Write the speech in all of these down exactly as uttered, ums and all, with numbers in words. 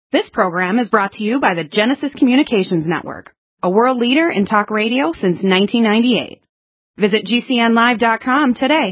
This program is brought to you by the Genesis Communications Network, a world leader in talk radio since nineteen ninety-eight. Visit G C N live dot com today.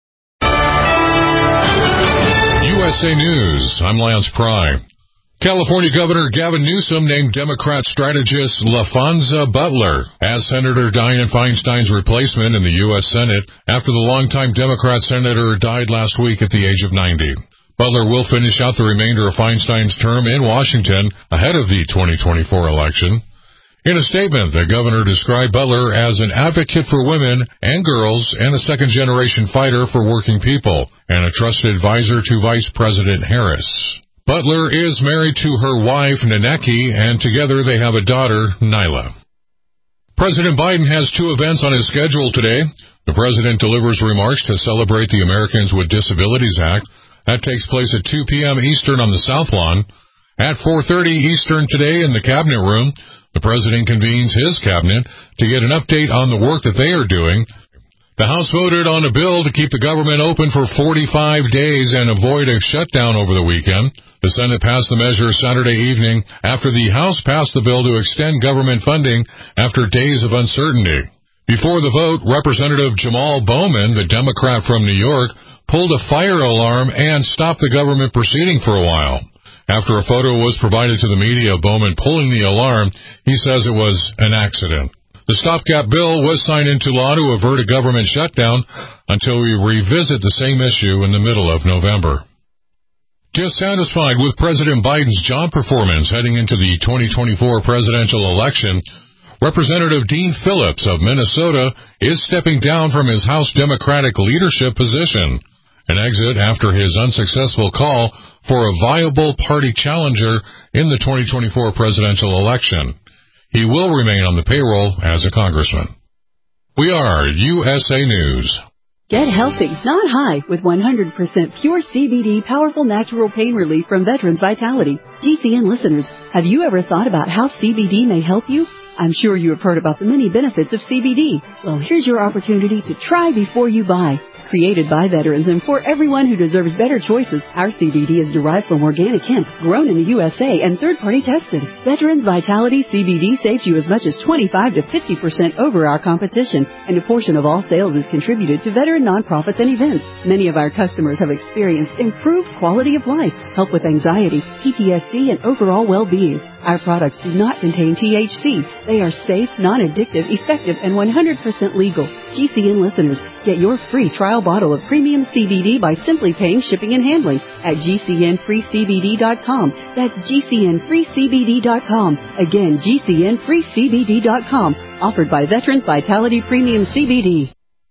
U S A News, I'm Lance Pry. California Governor Gavin Newsom named Democrat strategist LaFonza Butler as Senator Dianne Feinstein's replacement in the U S Senate after the longtime Democrat senator died last week at the age of ninety. Butler will finish out the remainder of Feinstein's term in Washington ahead of the twenty twenty-four election. In a statement, the governor described Butler as an advocate for women and girls and a second-generation fighter for working people and a trusted advisor to Vice President Harris. Butler is married to her wife, Naneki, and together they have a daughter, Nyla. President Biden has two events on his schedule today. The president delivers remarks to celebrate the Americans with Disabilities Act. That takes place at two p.m. Eastern on the South Lawn. At four thirty Eastern today in the Cabinet Room, the president convenes his cabinet to get an update on the work that they are doing. The House voted on a bill to keep the government open for forty-five days and avoid a shutdown over the weekend. The Senate passed the measure Saturday evening after the House passed the bill to extend government funding after days of uncertainty. Before the vote, Representative Jamal Bowman, the Democrat from New York, pulled a fire alarm and stopped the government proceeding for a while. After a photo was provided to the media of Bowman pulling the alarm, he says it was an accident. The stopgap bill was signed into law to avert a government shutdown until we revisit the same issue in the middle of November. Dissatisfied with President Biden's job performance heading into the twenty twenty-four presidential election, Representative Dean Phillips of Minnesota is stepping down from his House Democratic leadership position, an exit after his unsuccessful call for a viable party challenger in the twenty twenty-four presidential election. He will remain on the payroll as a congressman. We are U S A News. Get healthy, not high, with one hundred percent pure C B D powerful natural pain relief from Veterans Vitality. G C N listeners, have you ever thought about how C B D may help you? I'm sure you have heard about the many benefits of C B D. Well, here's your opportunity to try before you buy. Created by veterans and for everyone who deserves better choices, our C B D is derived from organic hemp, grown in the U S A and third-party tested. Veterans Vitality C B D saves you as much as twenty-five to fifty percent over our competition, and a portion of all sales is contributed to veteran nonprofits and events. Many of our customers have experienced improved quality of life, help with anxiety, P T S D, and overall well-being. Our products do not contain T H C. They are safe, non-addictive, effective, and one hundred percent legal. G C N listeners, get your free trial bottle of premium C B D by simply paying shipping and handling at G C N free C B D dot com. That's G C N free C B D dot com. Again, G C N free C B D dot com. Offered by Veterans Vitality Premium C B D.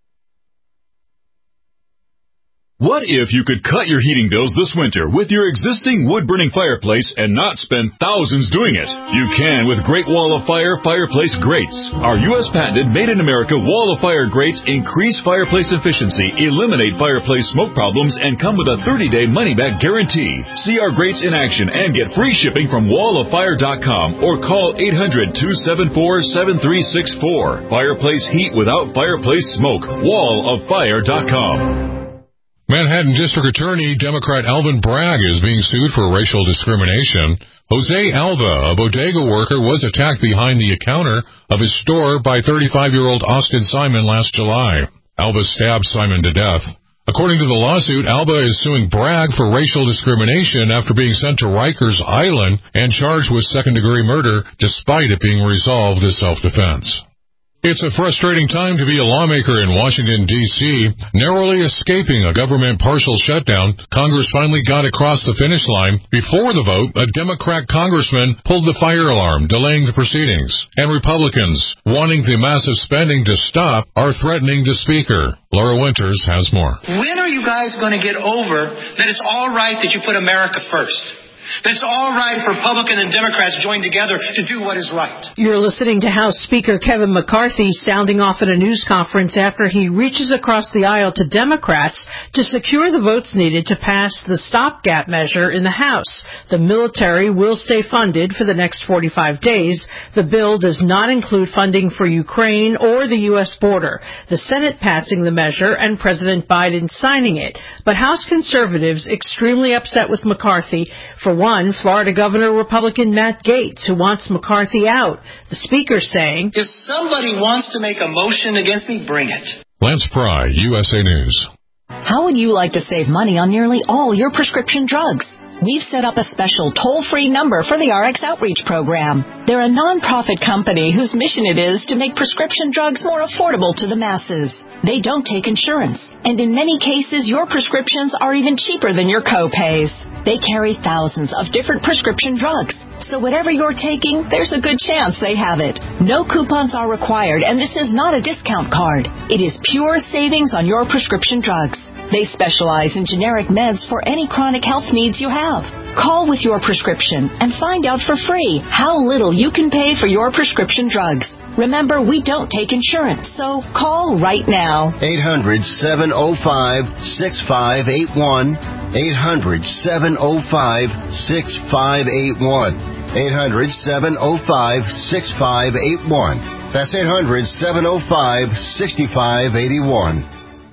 What if you could cut your heating bills this winter with your existing wood-burning fireplace and not spend thousands doing it? You can with Great Wall of Fire Fireplace Grates. Our U S patented made-in-America Wall of Fire grates increase fireplace efficiency, eliminate fireplace smoke problems, and come with a thirty-day money-back guarantee. See our grates in action and get free shipping from wall of fire dot com or call eight hundred, two seven four, seven three six four. Fireplace heat without fireplace smoke. wall of fire dot com. Manhattan District Attorney Democrat Alvin Bragg is being sued for racial discrimination. Jose Alba, a bodega worker, was attacked behind the counter of his store by thirty-five-year-old Austin Simon last July. Alba stabbed Simon to death. According to the lawsuit, Alba is suing Bragg for racial discrimination after being sent to Rikers Island and charged with second-degree murder despite it being resolved as self-defense. It's a frustrating time to be a lawmaker in Washington, D C Narrowly escaping a government partial shutdown, Congress finally got across the finish line. Before the vote, a Democrat congressman pulled the fire alarm, delaying the proceedings. And Republicans, wanting the massive spending to stop, are threatening the Speaker. Laura Winters has more. When are you guys going to get over that it's all right that you put America first? That it's all right for Republicans and Democrats join together to do what is right. You're listening to House Speaker Kevin McCarthy sounding off at a news conference after he reaches across the aisle to Democrats to secure the votes needed to pass the stopgap measure in the House. The military will stay funded for the next forty-five days. The bill does not include funding for Ukraine or the U S border. The Senate passing the measure and President Biden signing it. But House conservatives extremely upset with McCarthy for For one, Florida Governor Republican Matt Gaetz, who wants McCarthy out. The Speaker saying, if somebody wants to make a motion against me, bring it. Lance Pry, U S A News. How would you like to save money on nearly all your prescription drugs? We've set up a special toll-free number for the R X Outreach Program. They're a nonprofit company whose mission it is to make prescription drugs more affordable to the masses. They don't take insurance, and in many cases, your prescriptions are even cheaper than your co-pays. They carry thousands of different prescription drugs, so whatever you're taking, there's a good chance they have it. No coupons are required, and this is not a discount card. It is pure savings on your prescription drugs. They specialize in generic meds for any chronic health needs you have. Call with your prescription and find out for free how little you can pay for your prescription drugs. Remember, we don't take insurance, so call right now. eight hundred, seven oh five, six five eight one. eight hundred, seven oh five, six five eight one. eight hundred, seven oh five, six five eight one. That's eight hundred, seven oh five, six five eight one.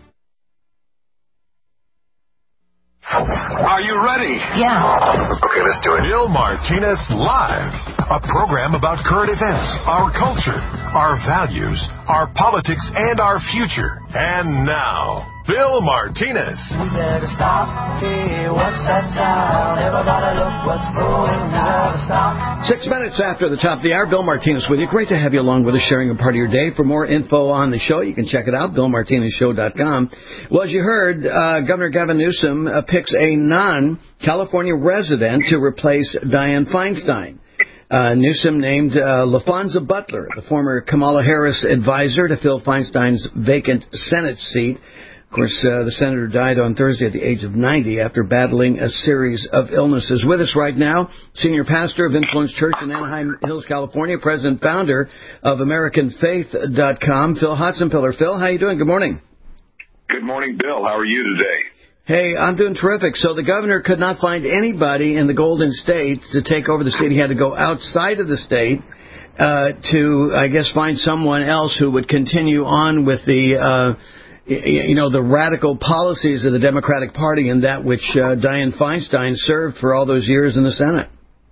Are you ready? Yeah. Okay, let's do it. Bill Martinez Live, a program about current events, our culture, our values, our politics, and our future. And now, Bill Martinez. We better stop. Hey, what's that sound? Everybody look what's going on. Stop. Six minutes after the top of the hour, Bill Martinez with you. Great to have you along with us, sharing a part of your day. For more info on the show, you can check it out, bill martinez show dot com. Well, as you heard, uh, Governor Gavin Newsom uh, picks a non-California resident to replace Dianne Feinstein. Uh, Newsom named uh, Laphonza Butler, the former Kamala Harris advisor, to fill Feinstein's vacant Senate seat. Of course, uh, the senator died on Thursday at the age of ninety after battling a series of illnesses. With us right now, senior pastor of Influence Church in Anaheim Hills, California, president founder of American Faith dot com, Phil Hotzenpiller. Phil, how you doing? Good morning. Good morning, Bill. How are you today? Hey, I'm doing terrific. So the governor could not find anybody in the Golden State to take over the state. He had to go outside of the state uh, to, I guess, find someone else who would continue on with the... Uh, you know, the radical policies of the Democratic Party and that which uh, Dianne Feinstein served for all those years in the Senate.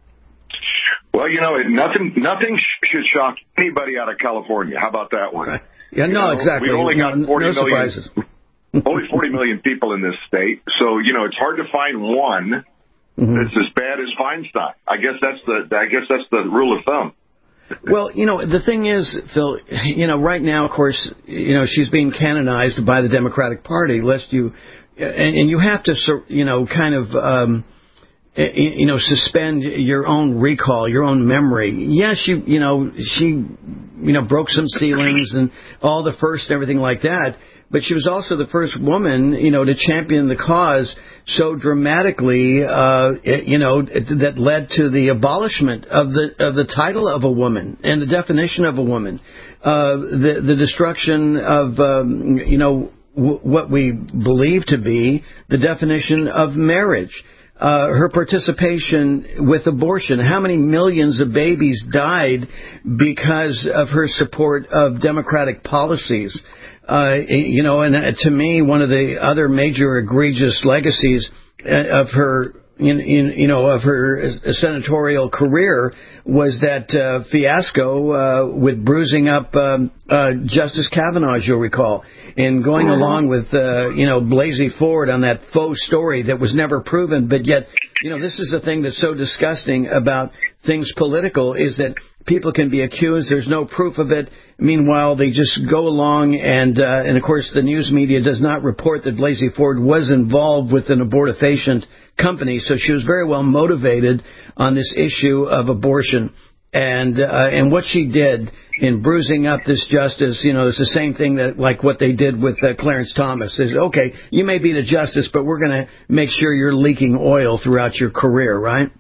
Well, you know, nothing nothing should shock anybody out of California. How about that one? Right. Yeah, you no, know, exactly. We only got no, forty no million, surprises. only forty million people in this state, so, you know, it's hard to find one mm-hmm. that's as bad as Feinstein. I guess that's the I guess that's the rule of thumb. Well, you know, the thing is, Phil, you know, right now, of course, you know, she's being canonized by the Democratic Party, lest you, and, and you have to, you know, kind of, um, you know, suspend your own recall, your own memory. Yes, she, you know, she, you know, broke some ceilings and all the first and everything like that. But she was also the first woman, you know, to champion the cause so dramatically, uh, you know, that led to the abolishment of the of the title of a woman and the definition of a woman, uh, the the destruction of, um, you know, w- what we believe to be the definition of marriage. Uh, her participation with abortion. How many millions of babies died because of her support of Democratic policies? Uh, you know, and to me, one of the other major egregious legacies of her, in, in, you know, of her senatorial career was that uh, fiasco uh, with bruising up um, uh, Justice Kavanaugh, as you'll recall, and going mm-hmm. along with, uh, you know, Blasey Ford on that faux story that was never proven. But yet, you know, this is the thing that's so disgusting about things political is that people can be accused. There's no proof of it. Meanwhile, they just go along and, uh, and of course, the news media does not report that Blasey Ford was involved with an abortifacient company. So she was very well motivated on this issue of abortion. And, uh, and what she did in bruising up this justice, you know, it's the same thing that, like what they did with uh, Clarence Thomas is, okay, you may be the justice, but we're going to make sure you're leaking oil throughout your career, right?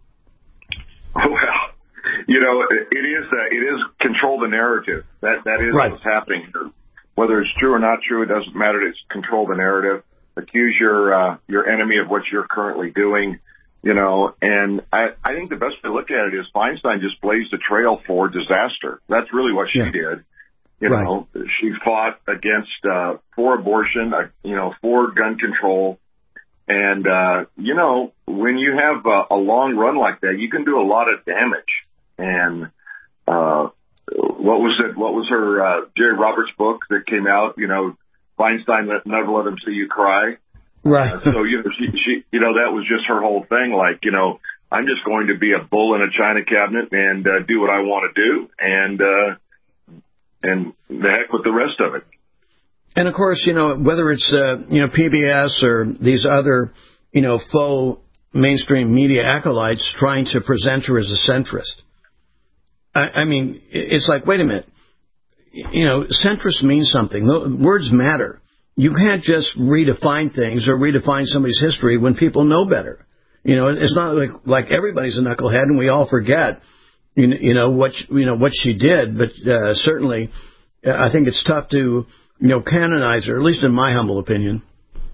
Well, you know, it is uh, it is control the narrative. That that is right. What's happening here. Whether it's true or not true, it doesn't matter. It's control the narrative. Accuse your uh, your enemy of what you're currently doing. You know, and I, I think the best way to look at it is Feinstein just blazed a trail for disaster. That's really what she yeah. did. You right. know, she fought against uh, for abortion, uh, you know, for gun control, And, uh, you know, when you have a, a long run like that, you can do a lot of damage. And, uh, what was it? What was her, uh, Jerry Roberts book that came out? You know, Feinstein, Never Let Him See You Cry. Right. Uh, so, you know, she, she, you know, that was just her whole thing. Like, you know, I'm just going to be a bull in a china cabinet and, uh, do what I want to do. And, uh, and the heck with the rest of it. And of course, you know, whether it's, uh, you know, P B S or these other, you know, faux mainstream media acolytes trying to present her as a centrist. I, I mean, it's like, wait a minute. You know, centrist means something. Words matter. You can't just redefine things or redefine somebody's history when people know better. You know, it's not like, like everybody's a knucklehead and we all forget, you know, you know what, you know, what she did. But uh, certainly, I think it's tough to, you know, canonize her, at least in my humble opinion.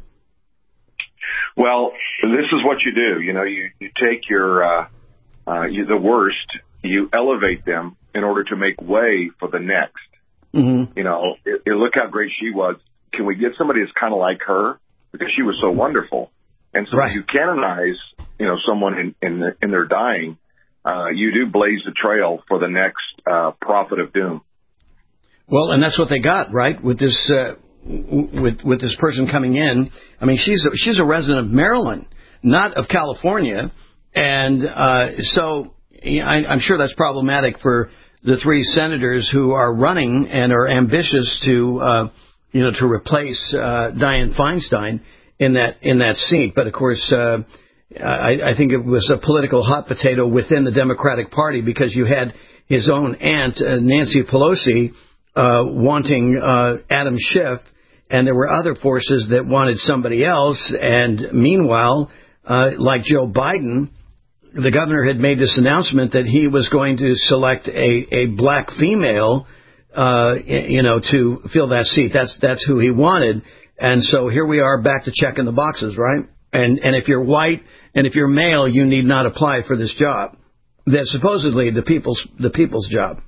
Well, this is what you do. You know, you, you take your, uh, uh, you, the worst, you elevate them in order to make way for the next. Mm-hmm. You know, it, it, look how great she was. Can we get somebody that's kind of like her? Because she was so wonderful. And so right. when you canonize, you know, someone in, in, the, in their dying, uh, you do blaze the trail for the next uh, prophet of doom. Well, and that's what they got, right? With this, uh, with with this person coming in. I mean, she's a, she's a resident of Maryland, not of California, and uh, so I, I'm sure that's problematic for the three senators who are running and are ambitious to, uh, you know, to replace uh, Dianne Feinstein in that in that seat. But of course, uh, I, I think it was a political hot potato within the Democratic Party because you had his own aunt, uh, Nancy Pelosi, uh, wanting uh, Adam Schiff, and there were other forces that wanted somebody else. And meanwhile, uh, like Joe Biden, the governor had made this announcement that he was going to select a, a black female, uh, you know, to fill that seat. That's that's who he wanted. And so here we are back to checking the boxes, right? And and if you're white and if you're male, you need not apply for this job. That's supposedly the people's the people's job.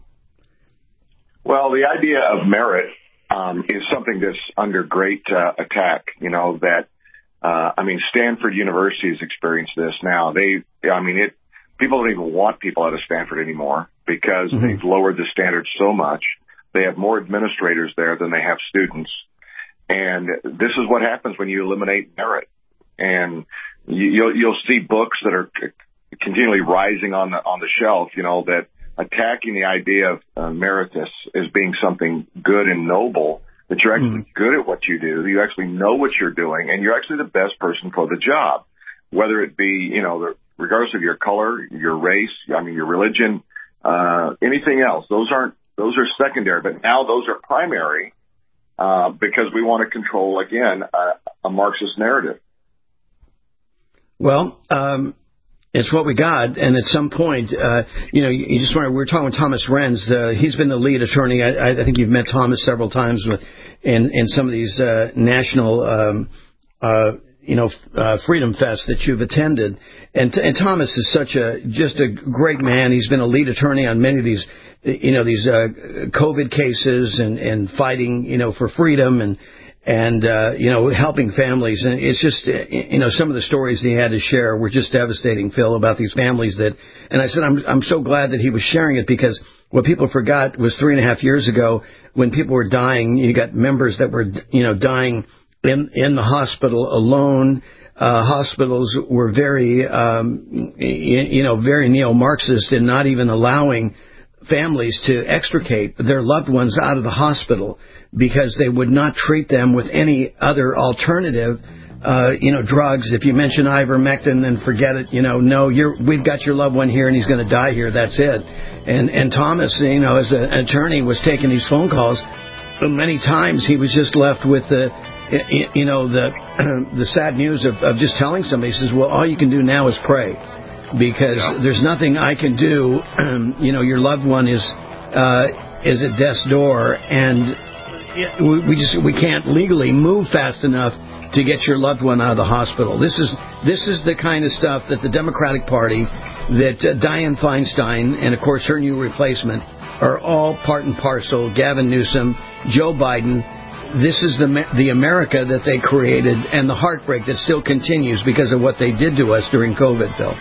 Well, the idea of merit um, is something that's under great uh, attack. You know that. Uh, I mean, Stanford University has experienced this now. They, I mean, it. People don't even want people out of Stanford anymore because mm-hmm. they've lowered the standards so much. They have more administrators there than they have students. And this is what happens when you eliminate merit. And you, you'll, you'll see books that are continually rising on the, on the shelf, you know, that attacking the idea of uh, meritus as being something good and noble, that you're actually mm. good at what you do, you actually know what you're doing, and you're actually the best person for the job, whether it be, you know, the, regardless of your color, your race, I mean, your religion, uh, anything else. Those aren't, those are secondary, but now those are primary, uh, because we want to control, again, uh, a Marxist narrative. Well, um, it's what we got, and at some point, uh, you know, you, you just want to, we were talking with Thomas Renz. Uh, he's been the lead attorney. I, I think you've met Thomas several times with, in, in some of these uh, national, um, uh, you know, uh, Freedom Fest that you've attended. And, and Thomas is such a, just a great man. He's been a lead attorney on many of these, you know, these uh, COVID cases and, and fighting, you know, for freedom and, and, uh, you know, helping families. And it's just, you know, some of the stories he had to share were just devastating, Phil, about these families that, and I said, I'm, I'm so glad that he was sharing it, because what people forgot was three and a half years ago when people were dying, you got members that were, you know, dying in, in the hospital alone. Uh, hospitals were very, um, you, you know, very neo-Marxist in not even allowing families to extricate their loved ones out of the hospital because they would not treat them with any other alternative, uh, you know, drugs. If you mention ivermectin, then forget it. You know, no, you're, we've got your loved one here and he's going to die here. That's it. And, and Thomas, you know, as an attorney, was taking these phone calls. But many times he was just left with the, you know, the, the sad news of, of just telling somebody, he says, well, all you can do now is pray. Because yeah. there's nothing I can do. You know, your loved one is uh, is at death's door, and we, we just we can't legally move fast enough to get your loved one out of the hospital. This is this is the kind of stuff that the Democratic Party, that uh, Dianne Feinstein, and of course her new replacement, are all part and parcel. Gavin Newsom, Joe Biden. this is the the America that they created and the heartbreak that still continues because of what they did to us during COVID, Phil.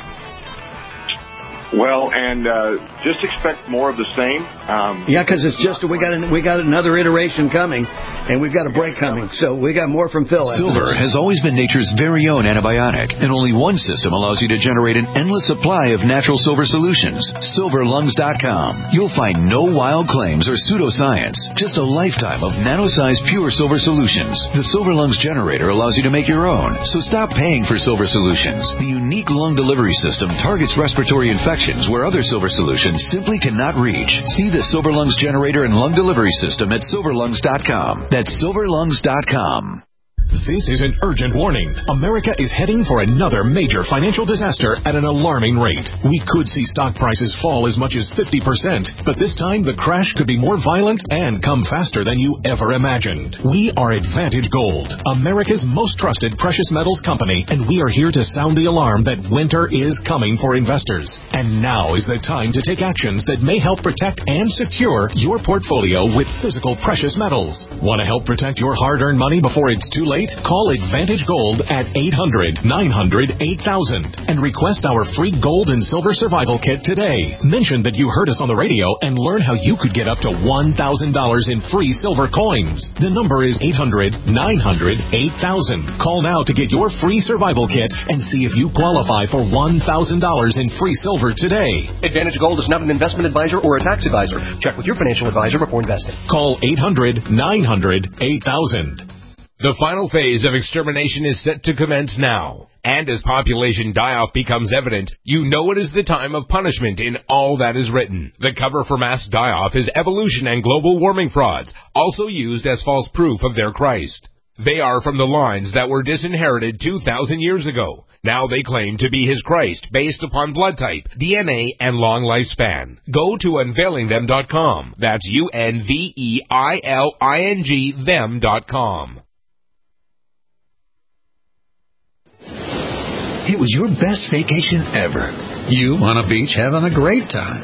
Well, and uh, just expect more of the same. Um, yeah, because it's just we got an, we got another iteration coming, and we've got a break coming. So we got more from Phil. Silver has always been nature's very own antibiotic, and only one system allows you to generate an endless supply of natural silver solutions. silver lungs dot com. You'll find no wild claims or pseudoscience, just a lifetime of nano-sized pure silver solutions. The Silver Lungs generator allows you to make your own, so stop paying for silver solutions. The unique lung delivery system targets respiratory infections where other silver solutions simply cannot reach. See the Silver Lungs generator and lung delivery system at silver lungs dot com. That's silver lungs dot com. This is an urgent warning. America is heading for another major financial disaster at an alarming rate. We could see stock prices fall as much as fifty percent, but this time the crash could be more violent and come faster than you ever imagined. We are Advantage Gold, America's most trusted precious metals company, and we are here to sound the alarm that winter is coming for investors. And now is the time to take actions that may help protect and secure your portfolio with physical precious metals. Want to help protect your hard-earned money before it's too late? Call Advantage Gold at eight hundred, nine hundred, eight thousand and request our free gold and silver survival kit today. Mention that you heard us on the radio and learn how you could get up to one thousand dollars in free silver coins. The number is eight hundred, nine hundred, eight thousand. Call now to get your free survival kit and see if you qualify for one thousand dollars in free silver today. Advantage Gold is not an investment advisor or a tax advisor. Check with your financial advisor before investing. Call eight hundred, nine hundred, eight thousand. The final phase of extermination is set to commence now. And as population die-off becomes evident, you know it is the time of punishment in all that is written. The cover for mass die-off is evolution and global warming frauds, also used as false proof of their Christ. They are from the lines that were disinherited two thousand years ago. Now they claim to be his Christ based upon blood type, D N A, and long lifespan. Go to unveiling them dot com. That's U N V E I L I N G them dot com. It was your best vacation ever. You on a beach having a great time.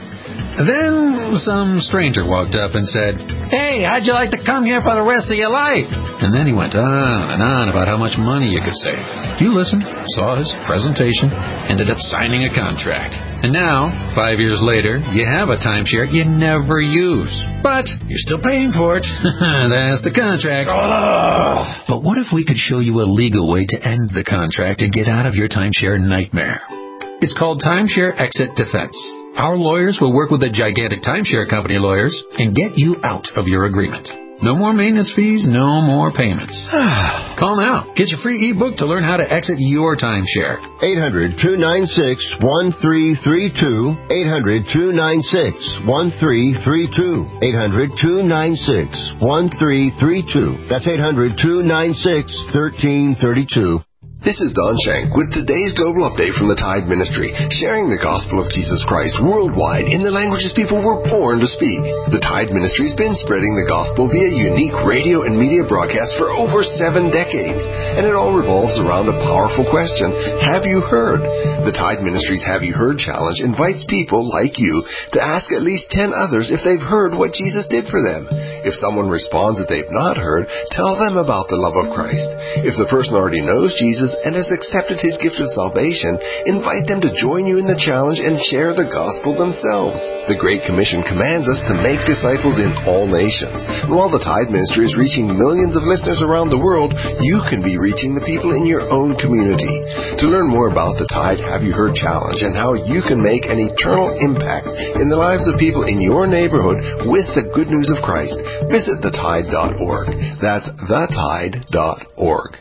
Then some stranger walked up and said, "Hey, how'd you like to come here for the rest of your life?" And then he went on and on about how much money you could save. You listened, saw his presentation, ended up signing a contract. And now, five years later, you have a timeshare you never use. But you're still paying for it. That's the contract. Ugh. But what if we could show you a legal way to end the contract and get out of your timeshare nightmare? It's called Timeshare Exit Defense. Our lawyers will work with the gigantic timeshare company lawyers and get you out of your agreement. No more maintenance fees, no more payments. Call now. Get your free ebook to learn how to exit your timeshare. eight hundred, two nine six, one three three two. eight hundred, two nine six, one three three two. eight hundred, two nine six, one three three two. That's eight hundred, two nine six, one three three two. This is Don Shank with today's global update from the Tide Ministry, sharing the gospel of Jesus Christ worldwide in the languages people were born to speak. The Tide Ministry has been spreading the gospel via unique radio and media broadcasts for over seven decades, and it all revolves around a powerful question: have you heard? The Tide Ministry's Have You Heard Challenge invites people like you to ask at least ten others if they've heard what Jesus did for them. If someone responds that they've not heard, tell them about the love of Christ. If the person already knows Jesus and has accepted his gift of salvation, invite them to join you in the challenge and share the gospel themselves. The Great Commission commands us to make disciples in all nations. And while the Tide Ministry is reaching millions of listeners around the world, you can be reaching the people in your own community. To learn more about the Tide Have You Heard Challenge and how you can make an eternal impact in the lives of people in your neighborhood with the good news of Christ, visit the tide dot org. That's the tide dot org.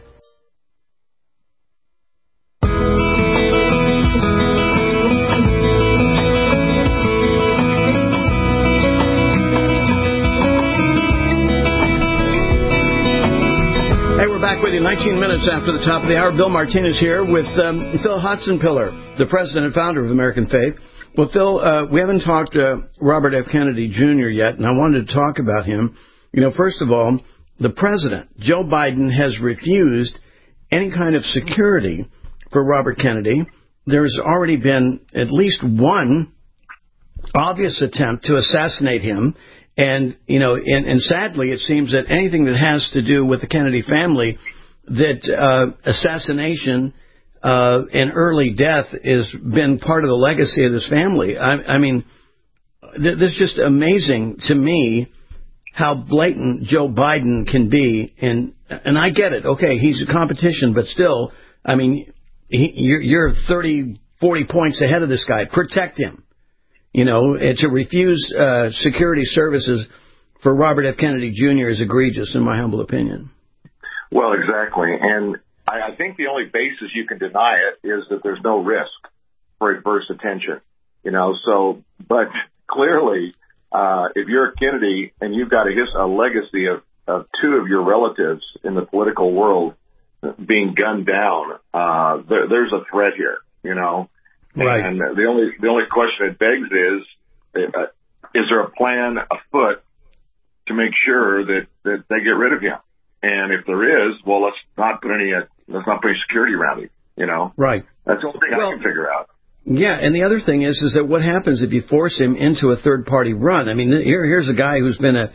Hey, we're back with you nineteen minutes after the top of the hour. Bill Martinez here with um, Phil Hotsenpiller, the president and founder of American Faith. Well, Phil, uh, we haven't talked to Robert F. Kennedy Junior yet, and I wanted to talk about him. You know, first of all, the president, Joe Biden, has refused any kind of security for Robert Kennedy. There's already been at least one obvious attempt to assassinate him, And, you know, and, and sadly, it seems that anything that has to do with the Kennedy family, that uh, assassination uh, and early death has been part of the legacy of this family. I, I mean, th- this is just amazing to me how blatant Joe Biden can be. And and I get it. Okay, he's a competition, but still, I mean, he, you're, you're thirty, forty points ahead of this guy. Protect him. You know, to refuse uh, security services for Robert F. Kennedy Junior is egregious, in my humble opinion. Well, exactly. And I, I think the only basis you can deny it is that there's no risk for adverse attention. You know, so, but clearly, uh, if you're a Kennedy and you've got a, his, a legacy of, of two of your relatives in the political world being gunned down, uh, there, there's a threat here, you know. Right. And the only the only question it begs is, uh, is there a plan afoot to make sure that, that they get rid of him? And if there is, well, let's not put any uh, let's not put any security around him. You know, right? That's the only thing well, I can figure out. Yeah, and the other thing is, is that what happens if you force him into a third party run? I mean, here here's a guy who's been a,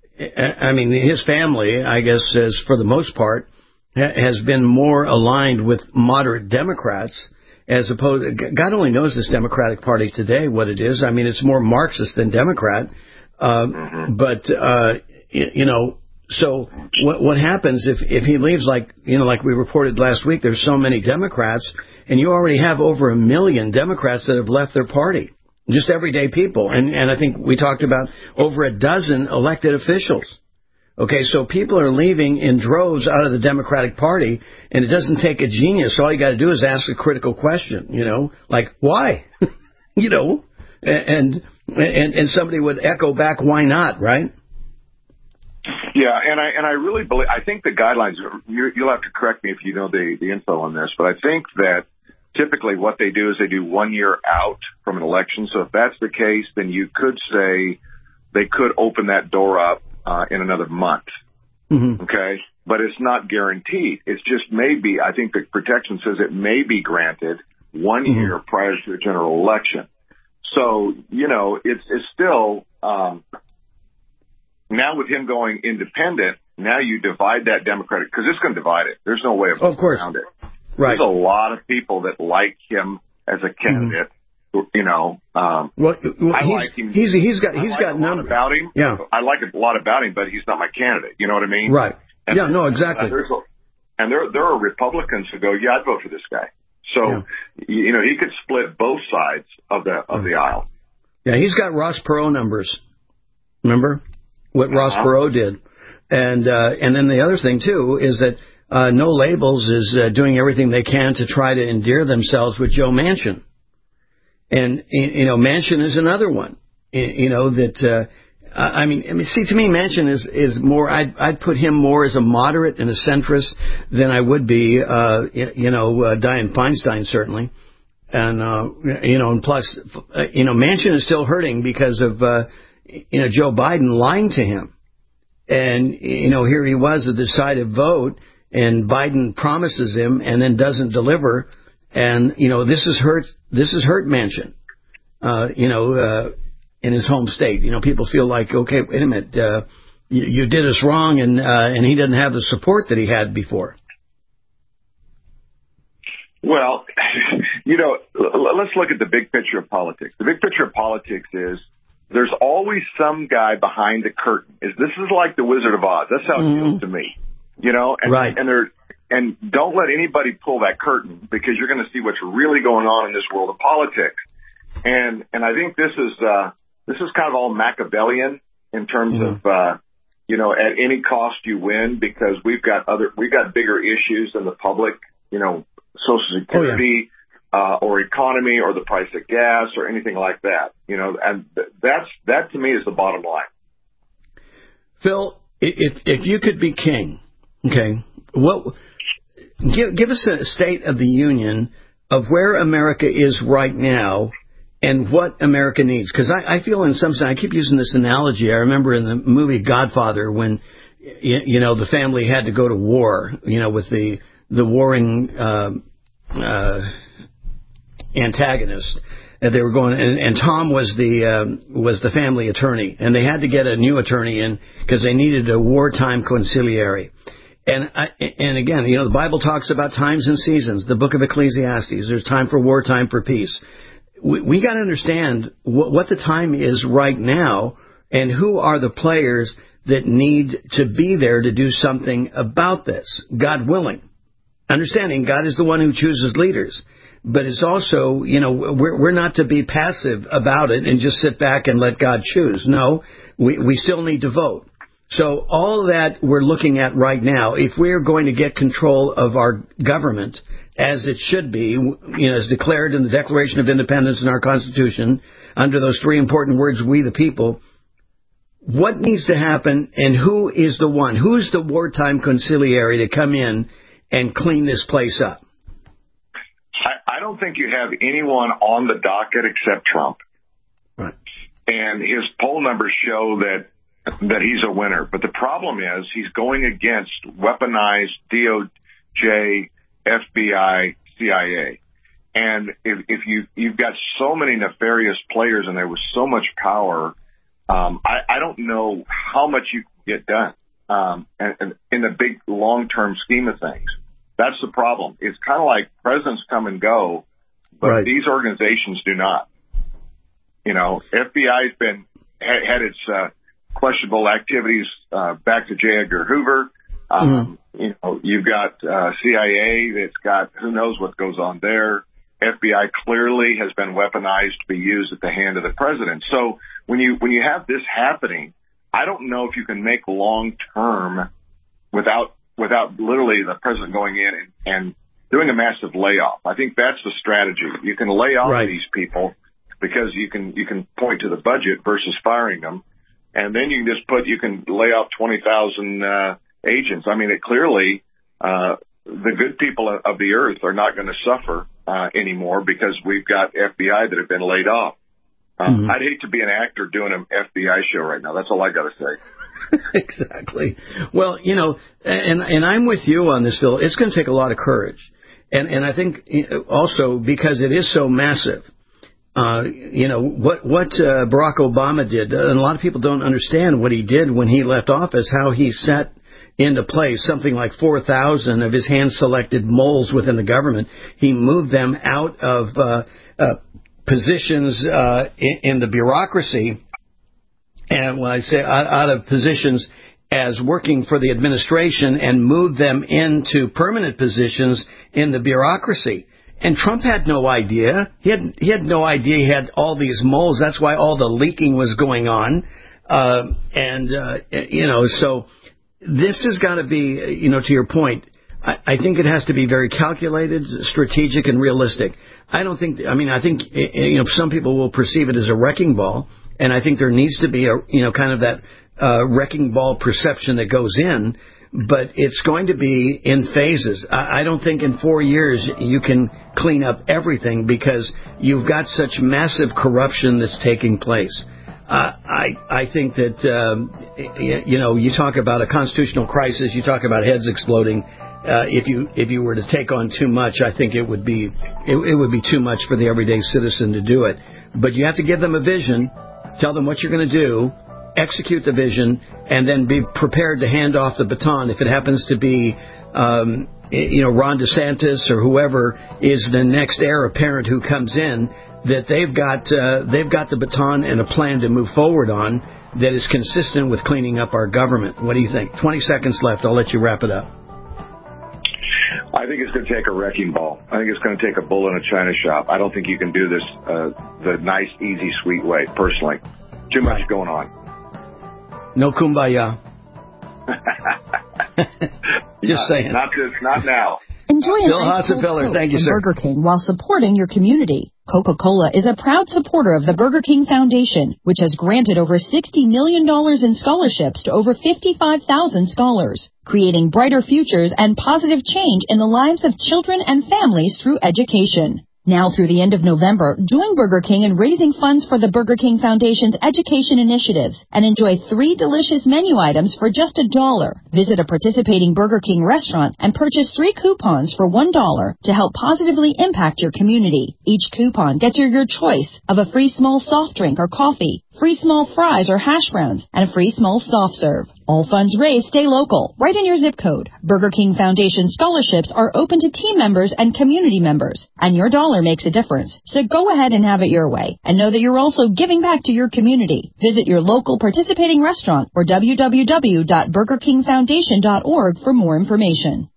I mean, his family, I guess, is for the most part, ha- has been more aligned with moderate Democrats. As opposed, God only knows this Democratic Party today what it is. I mean, it's more Marxist than Democrat. Uh, mm-hmm. But uh, you, you know, so what what happens if if he leaves? Like you know, like we reported last week, there's so many Democrats, and you already have over a million Democrats that have left their party, just everyday people. And and I think we talked about over a dozen elected officials. Okay, so people are leaving in droves out of the Democratic Party, and it doesn't take a genius. All you got to do is ask a critical question, you know, like, why? you know, and, and and somebody would echo back, why not, right? Yeah, and I and I really believe, I think the guidelines, you, you'll have to correct me if you know the, the info on this, but I think that typically what they do is they do one year out from an election. So if that's the case, then you could say they could open that door up Uh, in another month. Mm-hmm. Okay. But it's not guaranteed. It's just maybe, I think the protection says it may be granted one mm-hmm. year prior to a general election. So, you know, it's, it's still, um, now with him going independent, now you divide that Democratic, because it's going to divide it. There's no way of, of course. around it. Right. There's a lot of people that like him as a candidate. Mm-hmm. You know, um, well, well, I he's, like him. He's he's got he's I like got a lot none about him. Yeah, I like a lot about him, but he's not my candidate. You know what I mean? Right. And yeah. No. Exactly. And, a, and there there are Republicans who go, yeah, I'd vote for this guy. So yeah. you know, he could split both sides of the of the aisle. Yeah, he's got Ross Perot numbers. Remember what Ross uh-huh. Perot did, and uh, and then the other thing too is that uh, No Labels is uh, doing everything they can to try to endear themselves with Joe Manchin. And, you know, Manchin is another one, you know, that, uh, I mean, I mean, see, to me, Manchin is, is more, I'd, I'd put him more as a moderate and a centrist than I would be, uh, you know, uh, Dianne Feinstein, certainly. And, uh, you know, and plus, uh, you know, Manchin is still hurting because of, uh, you know, Joe Biden lying to him. And, you know, here he was, a decided vote, and Biden promises him and then doesn't deliver. And, you know, this has hurt, this has hurt Manchin, uh, you know, uh, in his home state. You know, people feel like, okay, wait a minute, uh, you, you did us wrong, and, uh, and he doesn't have the support that he had before. Well, you know, let's look at the big picture of politics. The big picture of politics is there's always some guy behind the curtain. Is This is like the Wizard of Oz. That's how it mm-hmm. feels to me, you know, and, right. and there, And don't let anybody pull that curtain, because you're going to see what's really going on in this world of politics. And and I think this is uh, this is kind of all Machiavellian in terms mm-hmm. of uh, you know, at any cost you win, because we've got other we've got bigger issues than the public, you know, Social Security oh, yeah. uh, or economy or the price of gas or anything like that. You know, and that's that to me is the bottom line. Phil, if if you could be king, okay, what? Give, give us a state of the union of where America is right now and what America needs. Because I, I feel in some sense, I keep using this analogy. I remember in the movie Godfather when, you, you know, the family had to go to war, you know, with the, the warring uh, uh, antagonist. And they were going, and, and Tom was the um, was the family attorney, and they had to get a new attorney in because they needed a wartime conciliary. And I, and again, you know, the Bible talks about times and seasons. The book of Ecclesiastes, there's time for war, time for peace. We, we got to understand what, what the time is right now, and who are the players that need to be there to do something about this, God willing. Understanding God is the one who chooses leaders. But it's also, you know, we're, we're not to be passive about it and just sit back and let God choose. No, we, we still need to vote. So all that we're looking at right now, if we're going to get control of our government as it should be, you know, as declared in the Declaration of Independence in our Constitution, under those three important words, we the people, what needs to happen and who is the one? Who's the wartime conciliary to come in and clean this place up? I don't think you have anyone on the docket except Trump. Right. And his poll numbers show that that he's a winner. But the problem is he's going against weaponized D O J, F B I, C I A. And if, if you, you've got so many nefarious players and there was so much power, um, I, I don't know how much you can get done um, and, and in the big long-term scheme of things. That's the problem. It's kind of like presidents come and go, but right. these organizations do not. You know, F B I's been had, had its uh, questionable activities uh, back to J. Edgar Hoover. Um, mm-hmm. You know, you've got uh, C I A that's got who knows what goes on there. F B I clearly has been weaponized to be used at the hand of the president. So when you when you have this happening, I don't know if you can make long term without. without literally the president going in and, and doing a massive layoff. I think that's the strategy. You can lay off right. these people because you can you can point to the budget versus firing them. And then you can just put, you can lay off twenty thousand uh, agents. I mean, it clearly, uh, the good people of the earth are not going to suffer uh, anymore because we've got F B I that have been laid off. Um, mm-hmm. I'd hate to be an actor doing an F B I show right now. That's all I got to say. Exactly. Well, you know, and and I'm with you on this, Phil. It's going to take a lot of courage, and and I think also because it is so massive. Uh, you know what what uh, Barack Obama did, and a lot of people don't understand what he did when he left office. How he set into place something like four thousand of his hand-selected moles within the government. He moved them out of uh, uh, positions uh, in, in the bureaucracy. And when I say out of positions as working for the administration and move them into permanent positions in the bureaucracy. And Trump had no idea. He had he had no idea he had all these moles. That's why all the leaking was going on. Uh, and, uh, you know, so this has got to be, you know, to your point, I, I think it has to be very calculated, strategic, and realistic. I don't think, I mean, I think, you know, some people will perceive it as a wrecking ball. And I think there needs to be a, you know, kind of that uh, wrecking ball perception that goes in, but it's going to be in phases. I, I don't think in four years you can clean up everything because you've got such massive corruption that's taking place. Uh, I I think that um, you know, you talk about a constitutional crisis, you talk about heads exploding. Uh, if you if you were to take on too much, I think it would be it, it would be too much for the everyday citizen to do it. But you have to give them a vision. Tell them what you're going to do, execute the vision, and then be prepared to hand off the baton. If it happens to be, um, you know, Ron DeSantis or whoever is the next heir apparent who comes in, that they've got uh, they've got the baton and a plan to move forward on that is consistent with cleaning up our government. What do you think? twenty seconds left. I'll let you wrap it up. I think it's going to take a wrecking ball. I think it's going to take a bull in a china shop. I don't think you can do this uh, the nice, easy, sweet way, personally. Too much going on. No kumbaya. Just not, saying. Not this, not now. Enjoy Bill an ice cold Coke Thank you, from sir. Burger King while supporting your community. Coca-Cola is a proud supporter of the Burger King Foundation, which has granted over sixty million dollars in scholarships to over fifty-five thousand scholars, creating brighter futures and positive change in the lives of children and families through education. Now through the end of November, join Burger King in raising funds for the Burger King Foundation's education initiatives and enjoy three delicious menu items for just a dollar. Visit a participating Burger King restaurant and purchase three coupons for one dollar to help positively impact your community. Each coupon gets you your choice of a free small soft drink or coffee, free small fries or hash browns, and a free small soft serve. All funds raised stay local, right in your zip code. Burger King Foundation scholarships are open to team members and community members, and your dollar makes a difference. So go ahead and have it your way, and know that you're also giving back to your community. Visit your local participating restaurant or w w w dot burger king foundation dot org for more information.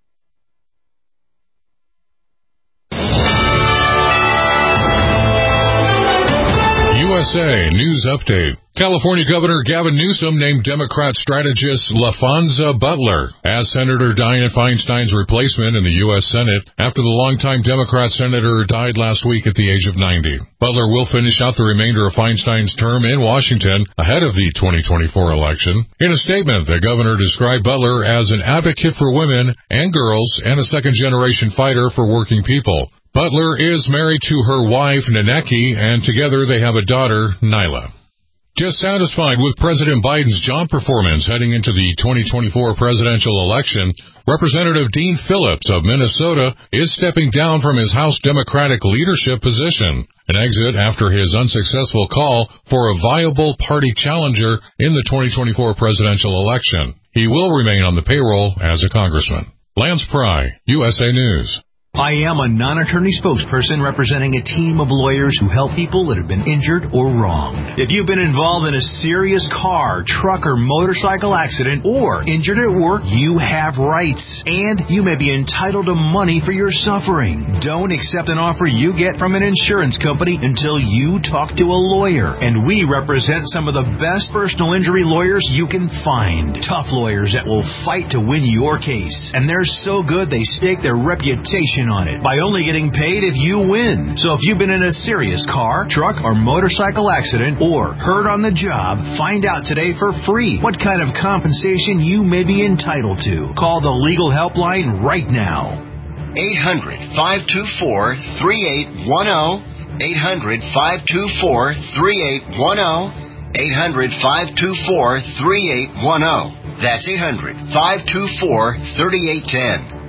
U S A News Update. California Governor Gavin Newsom named Democrat strategist LaFonza Butler as Senator Dianne Feinstein's replacement in the U S Senate after the longtime Democrat senator died last week at the age of ninety. Butler will finish out the remainder of Feinstein's term in Washington ahead of the twenty twenty-four election. In a statement, the governor described Butler as an advocate for women and girls and a second-generation fighter for working people. Butler is married to her wife, Naneki, and together they have a daughter, Nyla. Just satisfied with President Biden's job performance heading into the twenty twenty-four presidential election, Representative Dean Phillips of Minnesota is stepping down from his House Democratic leadership position, an exit after his unsuccessful call for a viable party challenger in the twenty twenty-four presidential election. He will remain on the payroll as a congressman. Lance Pry, U S A News. I am a non-attorney spokesperson representing a team of lawyers who help people that have been injured or wronged. If you've been involved in a serious car, truck, or motorcycle accident or injured at work, you have rights, and you may be entitled to money for your suffering. Don't accept an offer you get from an insurance company until you talk to a lawyer, and we represent some of the best personal injury lawyers you can find. Tough lawyers that will fight to win your case, and they're so good they stake their reputation on it by only getting paid if you win. So if you've been in a serious car, truck, or motorcycle accident or hurt on the job, find out today for free what kind of compensation you may be entitled to. Call the legal helpline right now. eight hundred, five two four, three eight one zero. eight hundred, five two four, three eight one zero. eight hundred, five two four, three eight one zero. That's eight hundred, five two four, three eight one zero.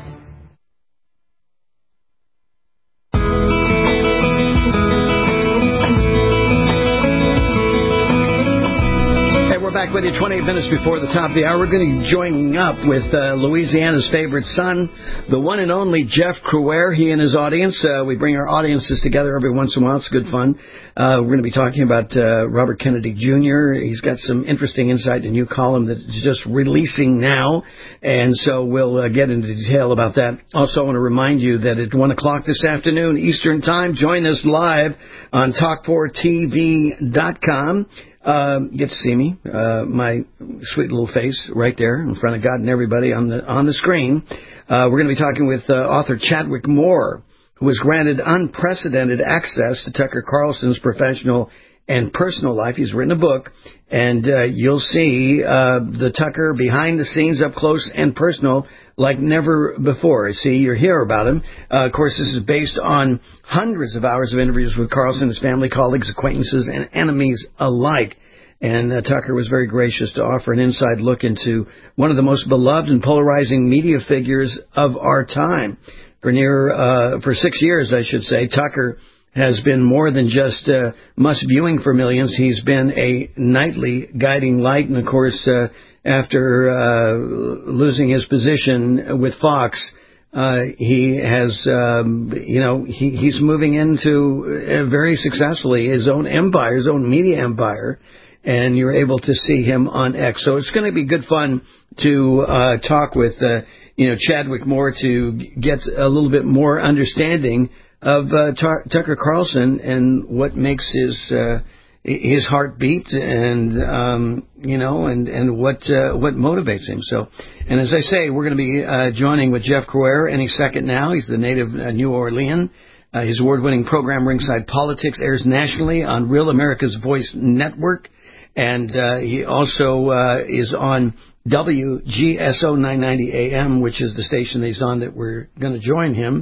Back with you twenty-eight minutes before the top of the hour. We're going to be joining up with uh, Louisiana's favorite son, the one and only Jeff Crouere. He and his audience. Uh, we bring our audiences together every once in a while. It's good fun. Uh, we're going to be talking about uh, Robert Kennedy Junior He's got some interesting insight in a new column that's just releasing now, and so we'll uh, get into detail about that. Also, I want to remind you that at one o'clock this afternoon Eastern Time, join us live on talk four T V dot com. Uh, you get to see me, uh, my sweet little face right there in front of God and everybody on the on the screen. Uh, we're going to be talking with uh, author Chadwick Moore, who was granted unprecedented access to Tucker Carlson's professional and personal life. He's written a book, and uh, you'll see uh, the Tucker behind the scenes up close and personal like never before. See, you hear about him. Uh, of course, this is based on hundreds of hours of interviews with Carlson, his family, colleagues, acquaintances, and enemies alike. And uh, Tucker was very gracious to offer an inside look into one of the most beloved and polarizing media figures of our time. For near, uh, for six years, I should say, Tucker has been more than just uh, must-viewing for millions. He's been a nightly guiding light. And, of course, uh, after uh, losing his position with Fox, uh, he has, um, you know, he, he's moving into uh, very successfully his own empire, his own media empire. And you're able to see him on X. So it's going to be good fun to uh, talk with, uh, you know, Chadwick Moore to get a little bit more understanding of uh, T- Tucker Carlson and what makes his uh, his heart beat, and um, you know, and and what uh, what motivates him. So, and as I say, we're going to be uh, joining with Jeff Crouere any second now. He's the native uh, New Orleans. Uh, his award-winning program Ringside Politics airs nationally on Real America's Voice Network. And uh, he also uh, is on W G S O nine ninety A M, which is the station that he's on that we're going to join him.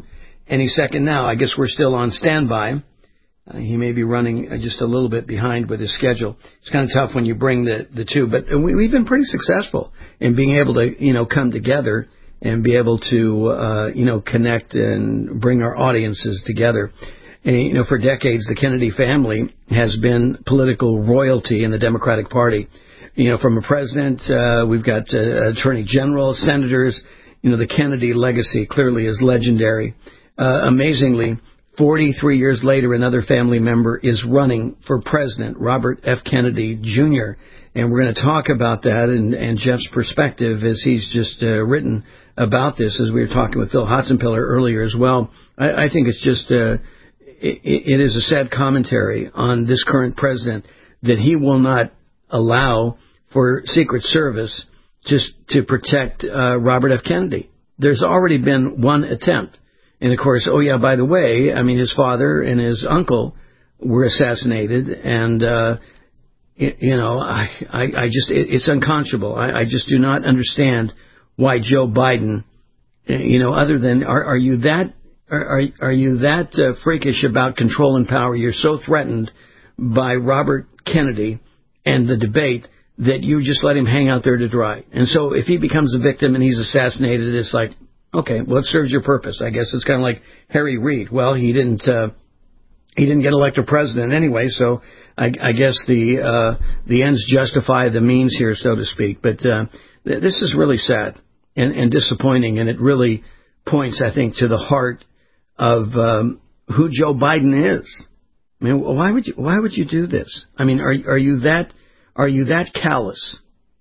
any second now. I guess we're still on standby. Uh, he may be running uh, just a little bit behind with his schedule. It's kind of tough when you bring the, the two, but we, we've been pretty successful in being able to, you know, come together and be able to, uh, you know, connect and bring our audiences together. And, you know, for decades, the Kennedy family has been political royalty in the Democratic Party. You know, from a president, uh, we've got uh, attorney general, senators. You know, the Kennedy legacy clearly is legendary. Uh, amazingly, forty-three years later, another family member is running for president, Robert F. Kennedy, Junior And we're going to talk about that and, and Jeff's perspective as he's just uh, written about this, as we were talking with Phil Hotzenpiller earlier as well. I, I think it's just, uh, it, it is a sad commentary on this current president that he will not allow for Secret Service just to protect uh, Robert F. Kennedy. There's already been one attempt. And, of course, oh, yeah, by the way, I mean, his father and his uncle were assassinated. And, uh, it, you know, I, I, I just, it, it's unconscionable. I, I just do not understand why Joe Biden, you know, other than, are, are you that, are, are you that uh, freakish about control and power? You're so threatened by Robert Kennedy and the debate that you just let him hang out there to dry. And so if he becomes a victim and he's assassinated, it's like, okay, well, it serves your purpose. I guess it's kind of like Harry Reid. Well, he didn't uh, he didn't get elected president anyway, so I, I guess the uh, the ends justify the means here, so to speak. But uh, th- this is really sad and, and disappointing, and it really points, I think, to the heart of um, who Joe Biden is. I mean, why would you why would you do this? I mean, are are you that are you that callous?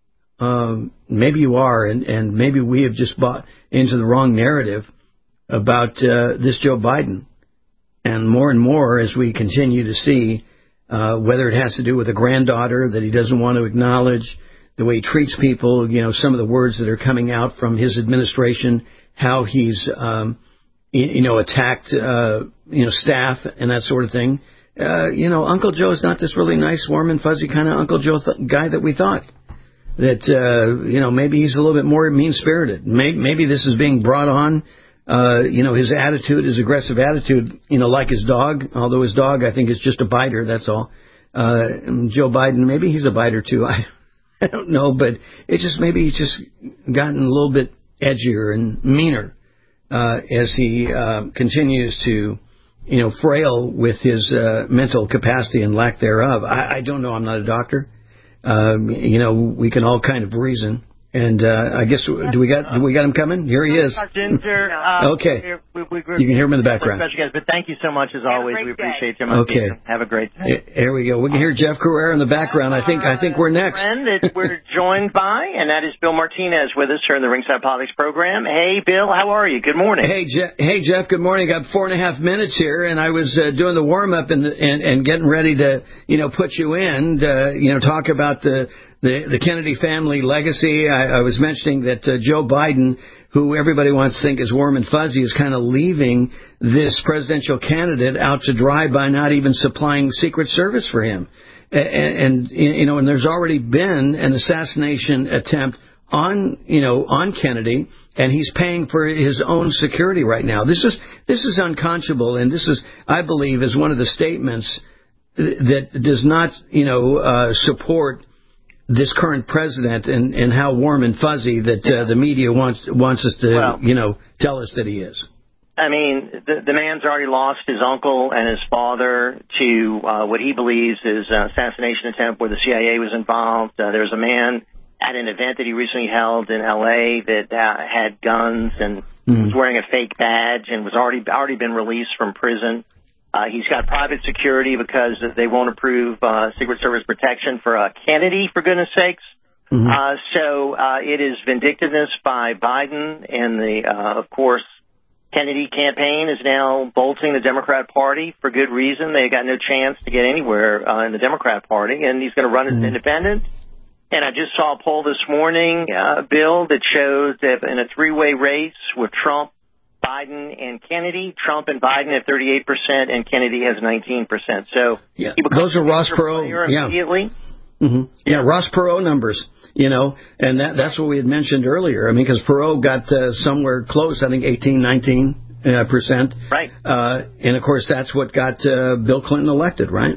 Um, maybe you are, and, and maybe we have just bought into the wrong narrative about uh, this Joe Biden. And more and more as we continue to see, uh, whether it has to do with a granddaughter that he doesn't want to acknowledge, the way he treats people, you know, some of the words that are coming out from his administration, how he's, um, you, you know, attacked, uh, you know, staff and that sort of thing. Uh, you know, Uncle Joe's not this really nice, warm and fuzzy kind of Uncle Joe th- guy that we thought. That, uh, you know, maybe he's a little bit more mean-spirited. Maybe, maybe this is being brought on, uh, you know, his attitude, his aggressive attitude, you know, like his dog, although his dog, I think, is just a biter, that's all. Uh, Joe Biden, maybe he's a biter, too. I, I don't know, but it just, maybe he's just gotten a little bit edgier and meaner, uh, as he, uh, continues to, you know, frail with his, uh, mental capacity and lack thereof. I, I don't know. I'm not a doctor. Um, you know, we can all kind of reason. And uh, I guess, do we got do we got him coming? Here he is. Ginger, uh, okay. We, we, you can hear him in the background. Guys, but thank you so much, as always. We appreciate you. Okay. Have a great day. Here we go. We can hear Jeff Carrera in the background. I think I think we're next. Friend that we're joined by, and that is Bill Martinez with us here in the Ringside Politics program. Hey, Bill, how are you? Good morning. Hey, Je- hey Jeff. Good morning. Got four and a half minutes here, and I was uh, doing the warm up and, and and getting ready to you know put you in. To, you know, talk about the. The, the Kennedy family legacy. I, I was mentioning that uh, Joe Biden, who everybody wants to think is warm and fuzzy, is kind of leaving this presidential candidate out to dry by not even supplying Secret Service for him. And, and you know, and there's already been an assassination attempt on, you know, on Kennedy, and he's paying for his own security right now. This is this is unconscionable, and this is, I believe, is one of the statements that does not, you know, uh, support this current president and, and how warm and fuzzy that uh, the media wants wants us to, well, you know, tell us that he is. I mean, the, the man's already lost his uncle and his father to uh, what he believes is an assassination attempt where the C I A was involved. Uh, there's a man at an event that he recently held in L A that uh, had guns and mm. was wearing a fake badge and was already already been released from prison. Uh, he's got private security because they won't approve uh, Secret Service protection for uh, Kennedy, for goodness sakes. Mm-hmm. Uh, so uh, it is vindictiveness by Biden, and the, uh, of course, Kennedy campaign is now bolting the Democrat Party for good reason. They got no chance to get anywhere uh, in the Democrat Party, and he's going to run as an mm-hmm. independent. And I just saw a poll this morning, uh, Bill, that shows that in a three-way race with Trump, Biden and Kennedy, Trump and Biden at thirty-eight percent, and Kennedy has nineteen percent. So yeah, those are Ross Perot. Yeah. Immediately. Mm-hmm. Yeah, Ross Perot numbers, you know, and that that's what we had mentioned earlier. I mean, because Perot got uh, somewhere close, I think eighteen, nineteen, uh, percent. Right. Uh, and, of course, that's what got uh, Bill Clinton elected, right?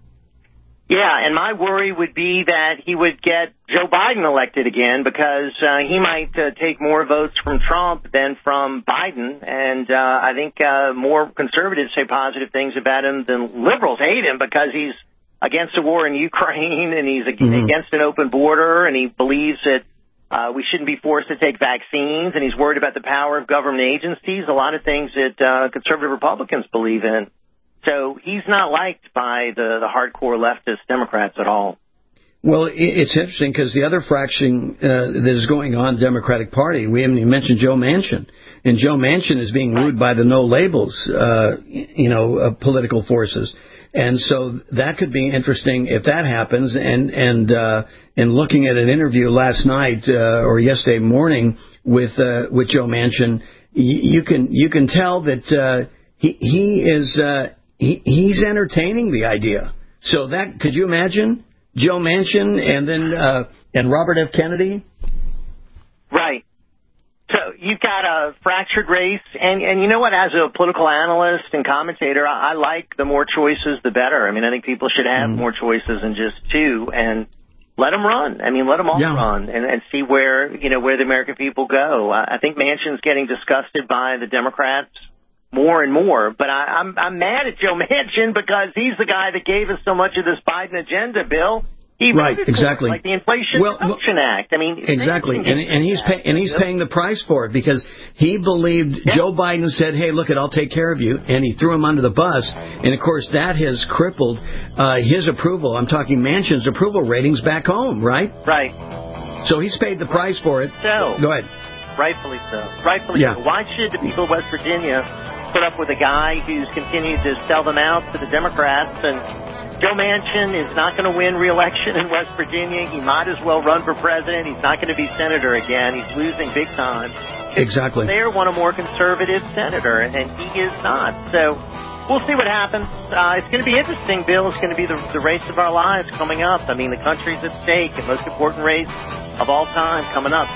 Yeah, and my worry would be that he would get Joe Biden elected again because uh, he might uh, take more votes from Trump than from Biden. And uh, I think uh, more conservatives say positive things about him than liberals hate him because he's against a war in Ukraine and he's Mm-hmm. against an open border and he believes that uh, we shouldn't be forced to take vaccines and he's worried about the power of government agencies, a lot of things that uh, conservative Republicans believe in. So he's not liked by the, the hardcore leftist Democrats at all. Well, it's interesting because the other fraction uh, that is going on Democratic Party, we haven't even mentioned Joe Manchin. And Joe Manchin is being wooed by the no labels, uh, you know, uh, political forces. And so that could be interesting if that happens. And and uh, and looking at an interview last night uh, or yesterday morning with uh, with Joe Manchin, you, you can you can tell that uh, he he is uh, he, he's entertaining the idea. So that could you imagine Joe Manchin and then uh, and Robert F. Kennedy? Right. So you've got a fractured race, and, and you know what, as a political analyst and commentator, I, I like the more choices, the better. I mean, I think people should have mm. more choices than just two, and let them run. I mean, let them all yeah. run and, and see where, you know, where the American people go. I, I think Manchin's getting disgusted by the Democrats more and more, but I, I'm, I'm mad at Joe Manchin because he's the guy that gave us so much of this Biden agenda, Bill. He right, exactly. Like the Inflation well, Reduction well, Act. I mean, exactly, and, and he's pay, and he's paying the price for it because he believed yeah. Joe Biden said, "Hey, look, it, I'll take care of you," and he threw him under the bus. And of course, that has crippled uh, his approval. I'm talking Manchin's approval ratings back home, right? Right. So he's paid the price for it. So go ahead. Rightfully so. Rightfully yeah. so. Why should the people of West Virginia put up with a guy who's continued to sell them out to the Democrats? And Joe Manchin is not going to win re-election in West Virginia. He might as well run for president. He's not going to be senator again. He's losing big time. Exactly. They're one a more conservative senator, and, and he is not. So we'll see what happens. Uh, it's going to be interesting, Bill. It's going to be the, the race of our lives coming up. I mean, the country's at stake, the most important race of all time coming up.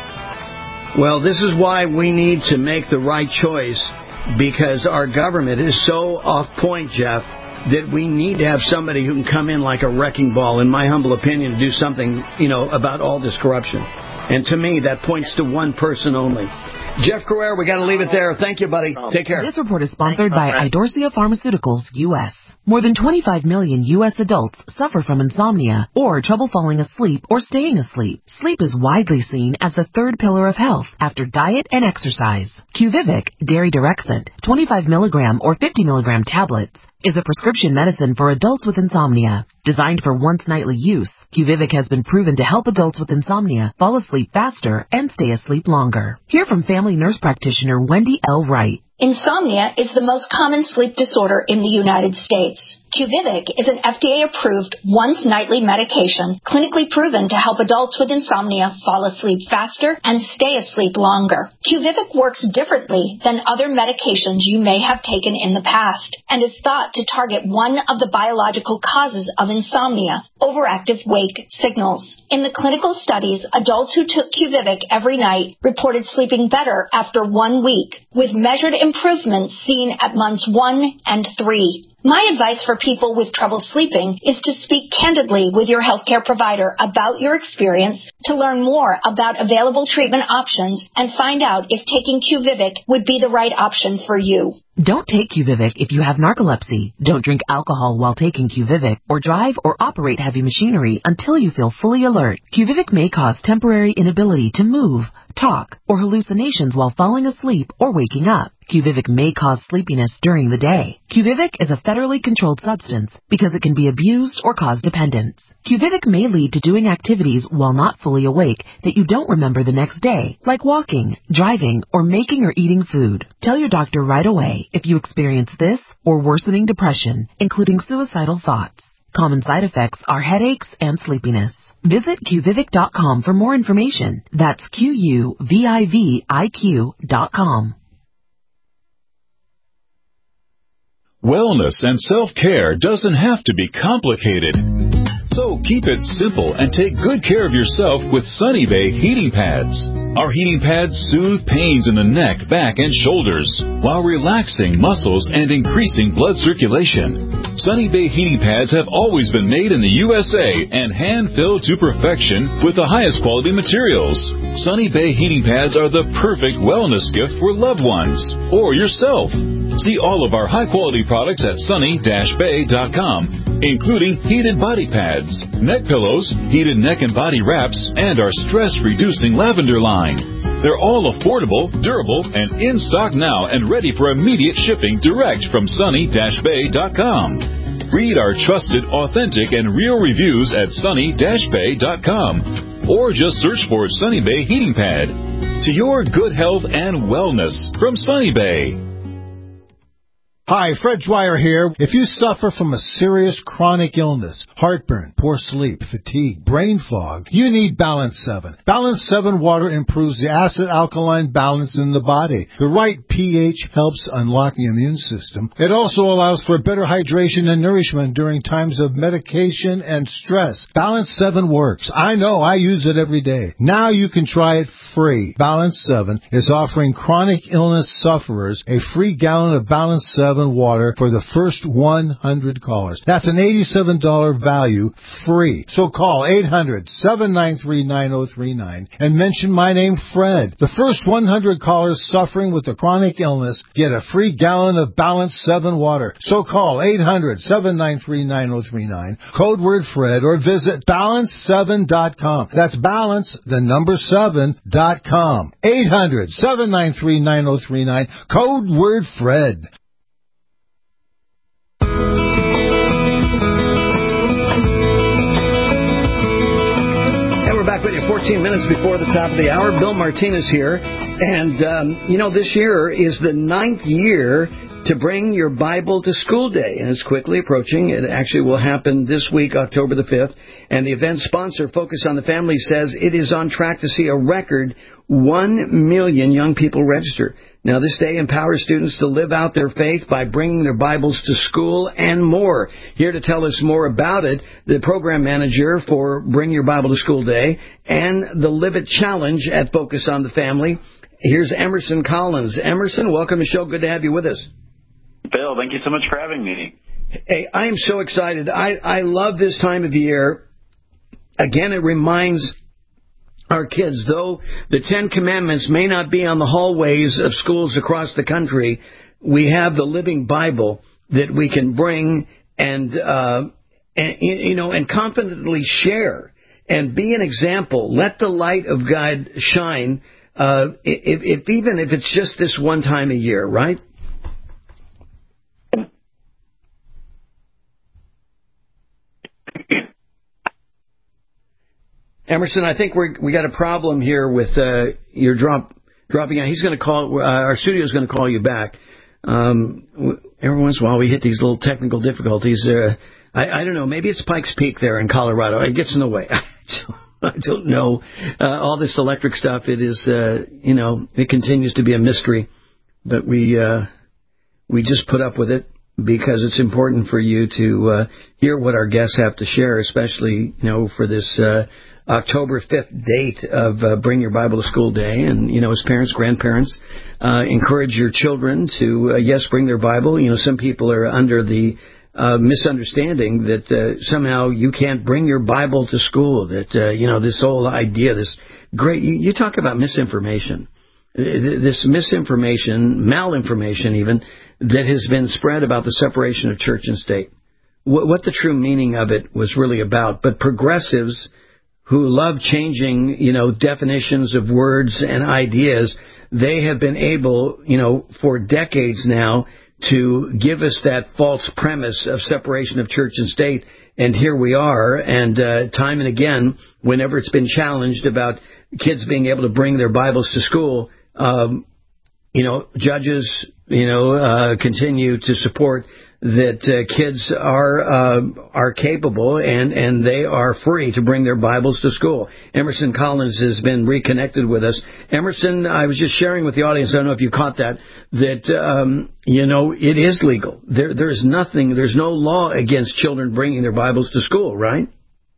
Well, this is why we need to make the right choice, because our government is so off point, Jeff, that we need to have somebody who can come in like a wrecking ball, in my humble opinion, to do something, you know, about all this corruption. And to me, that points to one person only. Jeff Crouere, we got to leave it there. Thank you, buddy. Take care. This report is sponsored by Idorsia Pharmaceuticals, U S More than twenty-five million U S adults suffer from insomnia or trouble falling asleep or staying asleep. Sleep is widely seen as the third pillar of health after diet and exercise. QUVIVIQ, Dairy Direxant, twenty-five milligram or fifty milligram tablets, is a prescription medicine for adults with insomnia. Designed for once-nightly use, QUVIVIQ has been proven to help adults with insomnia fall asleep faster and stay asleep longer. Hear from family nurse practitioner Wendy L. Wright. Insomnia is the most common sleep disorder in the United States. QUVIVIQ is an F D A-approved once-nightly medication clinically proven to help adults with insomnia fall asleep faster and stay asleep longer. QUVIVIQ works differently than other medications you may have taken in the past and is thought to target one of the biological causes of insomnia, overactive wake signals. In the clinical studies, adults who took QUVIVIQ every night reported sleeping better after one week, with measured improvements seen at months one and three. My advice for people with trouble sleeping is to speak candidly with your healthcare provider about your experience to learn more about available treatment options and find out if taking QUVIVIQ would be the right option for you. Don't take QUVIVIQ if you have narcolepsy. Don't drink alcohol while taking QUVIVIQ or drive or operate heavy machinery until you feel fully alert. QUVIVIQ may cause temporary inability to move, talk, or hallucinations while falling asleep or waking up. QUVIVIQ may cause sleepiness during the day. QUVIVIQ is a federally controlled substance because it can be abused or cause dependence. QUVIVIQ may lead to doing activities while not fully awake that you don't remember the next day, like walking, driving, or making or eating food. Tell your doctor right away if you experience this or worsening depression, including suicidal thoughts. Common side effects are headaches and sleepiness. Visit Q Vivic dot com for more information. That's Q U V I V I Q dot com. Wellness and self-care doesn't have to be complicated. So keep it simple and take good care of yourself with Sunny Bay heating pads. Our heating pads soothe pains in the neck, back, and shoulders while relaxing muscles and increasing blood circulation. Sunny Bay heating pads have always been made in the U S A and hand-filled to perfection with the highest quality materials. Sunny Bay heating pads are the perfect wellness gift for loved ones or yourself. See all of our high-quality products at sunny dash bay dot com, including heated body pads, neck pillows, heated neck and body wraps, and our stress-reducing lavender line. They're all affordable, durable, and in stock now and ready for immediate shipping direct from sunny dash bay dot com. Read our trusted, authentic, and real reviews at sunny dash bay dot com or just search for Sunny Bay Heating Pad. To your good health and wellness from Sunny Bay. Hi, Fred Dwyer here. If you suffer from a serious chronic illness, heartburn, poor sleep, fatigue, brain fog, you need Balance seven. Balance seven water improves the acid-alkaline balance in the body. The right pH helps unlock the immune system. It also allows for better hydration and nourishment during times of medication and stress. Balance seven works. I know, I use it every day. Now you can try it free. Balance seven is offering chronic illness sufferers a free gallon of Balance seven water for the first one hundred callers. That's an eighty-seven dollars value free. So call eight hundred, seven nine three, nine oh three nine and mention my name, Fred. The first one hundred callers suffering with a chronic illness get a free gallon of Balance seven water. So call eight hundred, seven nine three, nine oh three nine, code word Fred, or visit balance seven dot com. That's balance, the number seven dot com. eight hundred, seven nine three, nine oh three nine, code word Fred. Back with you fourteen minutes before the top of the hour. Bill Martinez here. And, um, you know, this year is the ninth year to bring your Bible to School Day, and it's quickly approaching. It actually will happen this week, October the fifth, and the event sponsor, Focus on the Family, says it is on track to see a record one million young people register. Now, this day empowers students to live out their faith by bringing their Bibles to school and more. Here to tell us more about it, the program manager for Bring Your Bible to School Day and the Live It Challenge at Focus on the Family. Here's Emerson Collins. Emerson, welcome to the show. Good to have you with us. Bill, thank you so much for having me. Hey, I am so excited. I, I love this time of year. Again, it reminds our kids, though the Ten Commandments may not be on the hallways of schools across the country, we have the Living Bible that we can bring and, uh, and you know, and confidently share and be an example. Let the light of God shine, uh, if, if even if it's just this one time a year, right? Emerson, I think we we got a problem here with uh, your drop dropping out. He's going to call. Uh, our studio is going to call you back. Um, every once in a while, we hit these little technical difficulties. Uh, I, I don't know. Maybe it's Pikes Peak there in Colorado. It gets in the way. I don't, I don't know. Uh, all this electric stuff. It is. Uh, you know. It continues to be a mystery, but we uh, we just put up with it because it's important for you to uh, hear what our guests have to share, especially you know for this. Uh, October fifth date of uh, Bring Your Bible to School Day. And, you know, as parents, grandparents, uh, encourage your children to, uh, yes, bring their Bible. You know, some people are under the uh, misunderstanding that uh, somehow you can't bring your Bible to school, that, uh, you know, this whole idea, this great, you, you talk about misinformation, this misinformation, malinformation even, that has been spread about the separation of church and state. What, what the true meaning of it was really about. But progressives who love changing, you know, definitions of words and ideas, they have been able, you know, for decades now to give us that false premise of separation of church and state. And here we are. And uh, time and again, whenever it's been challenged about kids being able to bring their Bibles to school, um, you know, judges, you know, uh, continue to support that uh, kids are uh, are capable and, and they are free to bring their Bibles to school. Emerson Collins has been reconnected with us. Emerson, I was just sharing with the audience, I don't know if you caught that, that, um, you know, it is legal. There, there's nothing, there's no law against children bringing their Bibles to school, right?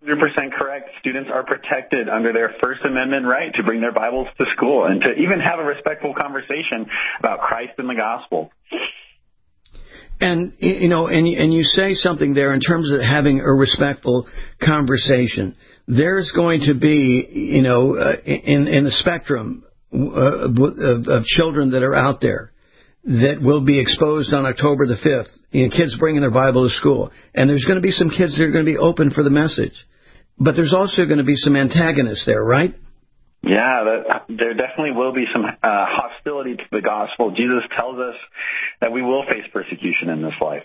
one hundred percent correct. Students are protected under their First Amendment right to bring their Bibles to school and to even have a respectful conversation about Christ and the gospel. And, you know, and, and you say something there in terms of having a respectful conversation. There's going to be, you know, uh, in, in the spectrum uh, of, of children that are out there that will be exposed on October the fifth, you know, kids bringing their Bible to school. And there's going to be some kids that are going to be open for the message. But there's also going to be some antagonists there, right? Yeah, that, there definitely will be some uh, hostility to the gospel. Jesus tells us that we will face persecution in this life.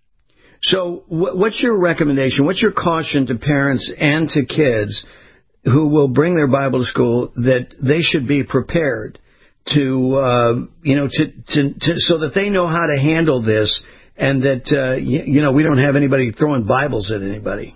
So what's your recommendation? What's your caution to parents and to kids who will bring their Bible to school that they should be prepared to, uh, you know, to, to, to so that they know how to handle this and that, uh, you, you know, we don't have anybody throwing Bibles at anybody?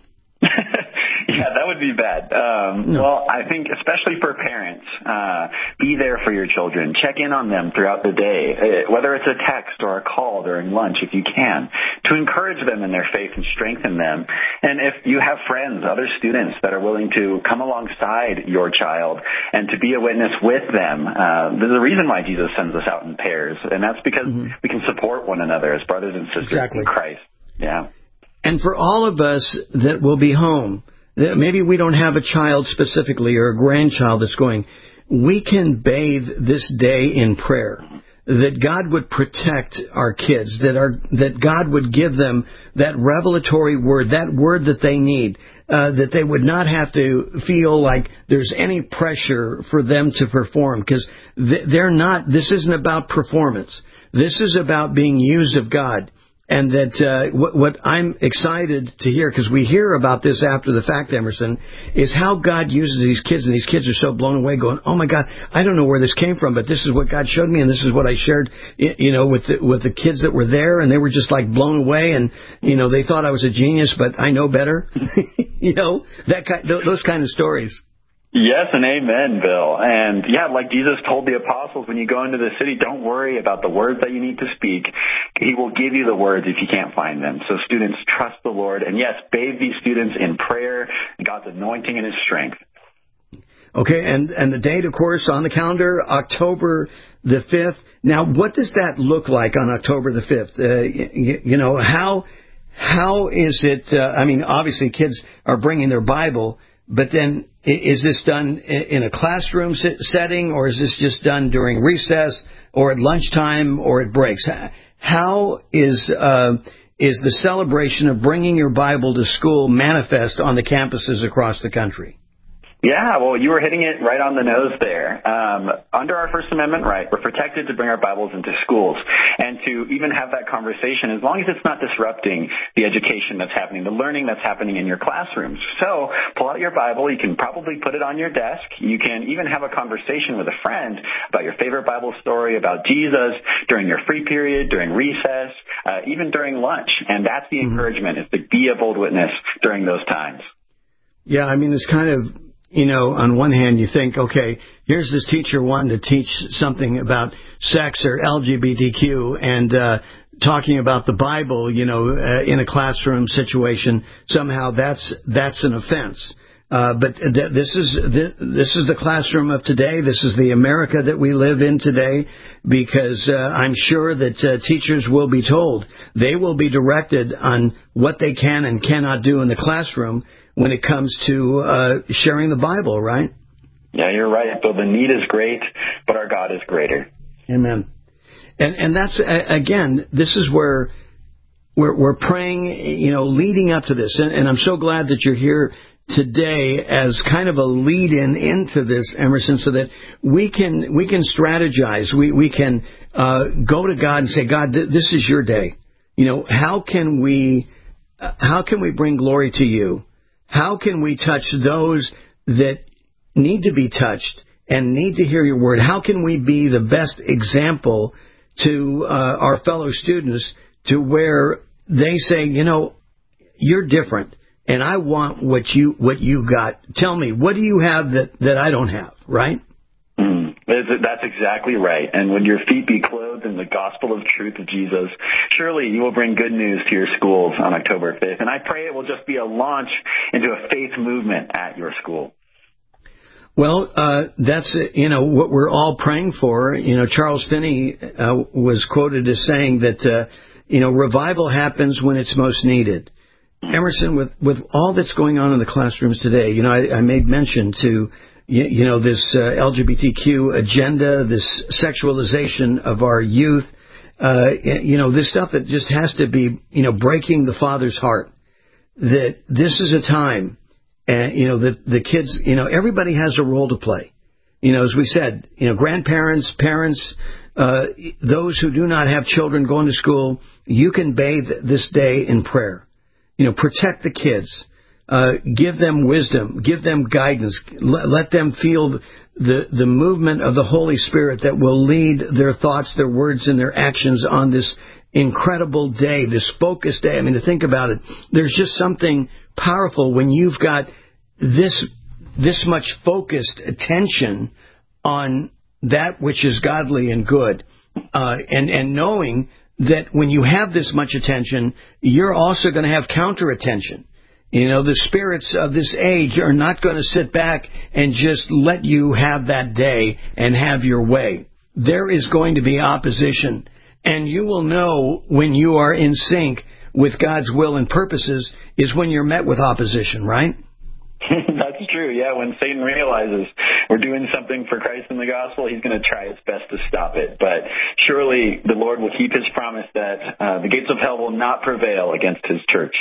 Yeah, that would be bad. Um, no. Well, I think especially for parents, uh, be there for your children. Check in on them throughout the day, uh, whether it's a text or a call during lunch if you can, to encourage them in their faith and strengthen them. And if you have friends, other students that are willing to come alongside your child and to be a witness with them, uh, there's a reason why Jesus sends us out in pairs, and that's because mm-hmm. we can support one another as brothers and sisters exactly. in Christ. Yeah. And for all of us that will be home, maybe we don't have a child specifically or a grandchild that's going, we can bathe this day in prayer, that God would protect our kids, that our, that God would give them that revelatory word, that word that they need, uh, that they would not have to feel like there's any pressure for them to perform, because they're not, this isn't about performance. This is about being used of God. And that uh, what, what I'm excited to hear, because we hear about this after the fact, Emerson, is how God uses these kids, and these kids are so blown away going, oh, my God, I don't know where this came from, but this is what God showed me, and this is what I shared, you know, with the, with the kids that were there, and they were just, like, blown away, and, you know, they thought I was a genius, but I know better. You know, that kind, those kind of stories. Yes, and amen, Bill. And yeah, like Jesus told the apostles, when you go into the city, don't worry about the words that you need to speak. He will give you the words if you can't find them. So students, trust the Lord. And yes, bathe these students in prayer, God's anointing and His strength. Okay, and, and the date, of course, on the calendar, October the fifth. Now, what does that look like on October the fifth? Uh, you, you know, how how is it, uh, I mean, obviously kids are bringing their Bible, but then is this done in a classroom setting, or is this just done during recess or at lunchtime or at breaks? How is uh, is the celebration of bringing your Bible to school manifest on the campuses across the country? Yeah, well, you were hitting it right on the nose there. Um, under our First Amendment right, we're protected to bring our Bibles into schools and to even have that conversation as long as it's not disrupting the education that's happening, the learning that's happening in your classrooms. So pull out your Bible. You can probably put it on your desk. You can even have a conversation with a friend about your favorite Bible story, about Jesus, during your free period, during recess, uh, even during lunch. And that's the mm-hmm. encouragement, is to be a bold witness during those times. Yeah, I mean, it's kind of... You know, on one hand, you think, okay, here's this teacher wanting to teach something about sex or L G B T Q and uh, talking about the Bible, you know, uh, in a classroom situation. Somehow that's that's an offense. Uh, but th- this is th- this is the classroom of today. This is the America that we live in today, because uh, I'm sure that uh, teachers will be told, they will be directed on what they can and cannot do in the classroom when it comes to uh, sharing the Bible, right? Yeah, you're right. So the need is great, but our God is greater. Amen. And and that's, again, this is where we're, we're praying, you know, leading up to this. And, and I'm so glad that you're here today as kind of a lead-in into this, Emerson, so that we can we can strategize. We, we can uh, go to God and say, God, th- this is your day. You know, how can we uh, how can we bring glory to you? How can we touch those that need to be touched and need to hear your word? How can we be the best example to uh, our fellow students to where they say, you know, you're different, and I want what you what you got. Tell me, what do you have that, that I don't have, right? Mm, That's exactly right. And would your feet be clothed in the gospel of truth of Jesus, surely you will bring good news to your schools on October fifth. And I pray it will just be a launch into a faith movement at your school. Well, uh, that's, uh, you know, what we're all praying for. You know, Charles Finney uh, was quoted as saying that, uh, you know, revival happens when it's most needed. Emerson, with, with all that's going on in the classrooms today, you know, I, I made mention to, you, you know, this uh, L G B T Q agenda, this sexualization of our youth, uh, you know, this stuff that just has to be, you know, breaking the father's heart, that this is a time, and, you know, that the kids, you know, everybody has a role to play. You know, as we said, you know, grandparents, parents, uh, those who do not have children going to school, you can bathe this day in prayer. You know, protect the kids, uh, give them wisdom, give them guidance, let, let them feel the the movement of the Holy Spirit that will lead their thoughts, their words, and their actions on this incredible day, this focused day. I mean, to think about it, there's just something powerful when you've got this this much focused attention on that which is godly and good, uh, and and knowing that when you have this much attention, you're also going to have counter-attention. You know, the spirits of this age are not going to sit back and just let you have that day and have your way. There is going to be opposition, and you will know when you are in sync with God's will and purposes is when you're met with opposition, right? That's true, yeah. When Satan realizes we're doing something for Christ in the gospel, he's going to try his best to stop it. But surely the Lord will keep his promise that uh, the gates of hell will not prevail against his church.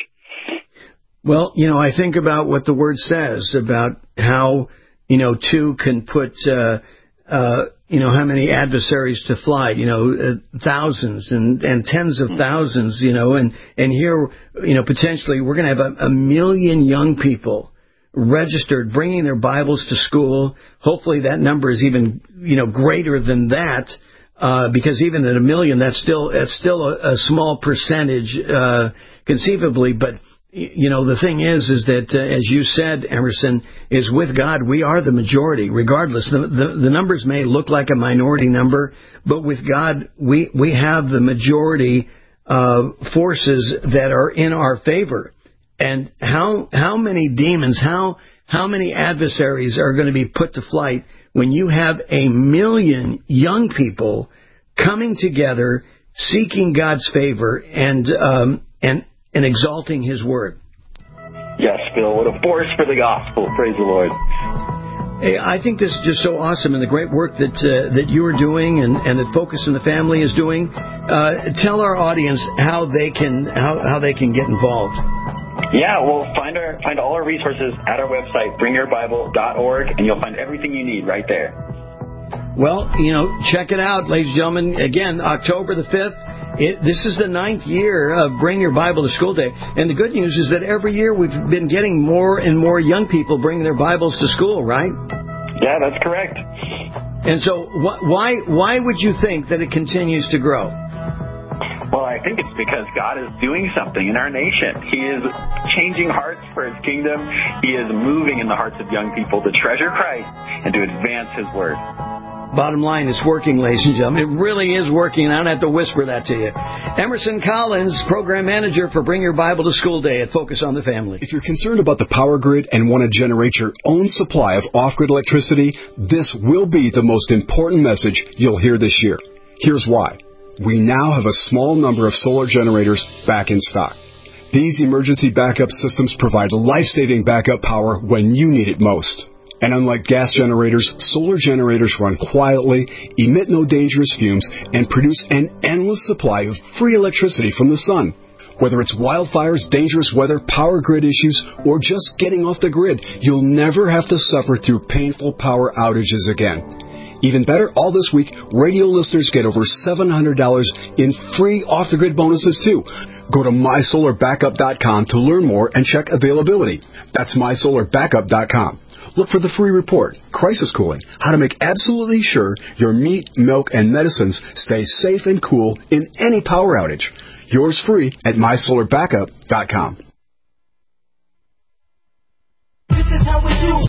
Well, you know, I think about what the Word says about how, you know, two can put, uh, uh, you know, how many adversaries to flight, you know, uh, thousands and, and tens of thousands, you know, and, and here, you know, potentially we're going to have a, a million young people registered, bringing their Bibles to school. Hopefully that number is even, you know, greater than that, uh, because even at a million, that's still, that's still a, a small percentage, uh, conceivably. But, you know, the thing is, is that, uh, as you said, Emerson, is with God, we are the majority, regardless. The, the, the numbers may look like a minority number, but with God, we, we have the majority, uh, forces that are in our favor. And how how many demons, how how many adversaries are going to be put to flight when you have a million young people coming together, seeking God's favor and um, and and exalting His word? Yes, Phil. What a force for the gospel! Praise the Lord. Hey, I think this is just so awesome, and the great work that uh, that you are doing, and, and that Focus on the Family is doing. Uh, tell our audience how they can how, how they can get involved. Yeah, well, find our find all our resources at our website, bring your bible dot org, and you'll find everything you need right there. Well, you know, check it out, ladies and gentlemen. Again, October the fifth. It, this is the ninth year of Bring Your Bible to School Day. And the good news is that every year we've been getting more and more young people bringing their Bibles to school, right? Yeah, that's correct. And so wh- why why would you think that it continues to grow? Well, I think it's because God is doing something in our nation. He is changing hearts for His kingdom. He is moving in the hearts of young people to treasure Christ and to advance His word. Bottom line, it's working, ladies and gentlemen. It really is working. I don't have to whisper that to you. Emerson Collins, Program Manager for Bring Your Bible to School Day at Focus on the Family. If you're concerned about the power grid and want to generate your own supply of off-grid electricity, this will be the most important message you'll hear this year. Here's why. We now have a small number of solar generators back in stock. These emergency backup systems provide life-saving backup power when you need it most. And unlike gas generators, solar generators run quietly, emit no dangerous fumes, and produce an endless supply of free electricity from the sun. Whether it's wildfires, dangerous weather, power grid issues, or just getting off the grid, you'll never have to suffer through painful power outages again. Even better, all this week, radio listeners get over seven hundred dollars in free off-the-grid bonuses, too. Go to my solar backup dot com to learn more and check availability. That's my solar backup dot com. Look for the free report, Crisis Cooling, how to make absolutely sure your meat, milk, and medicines stay safe and cool in any power outage. Yours free at my solar backup dot com. This is how we do.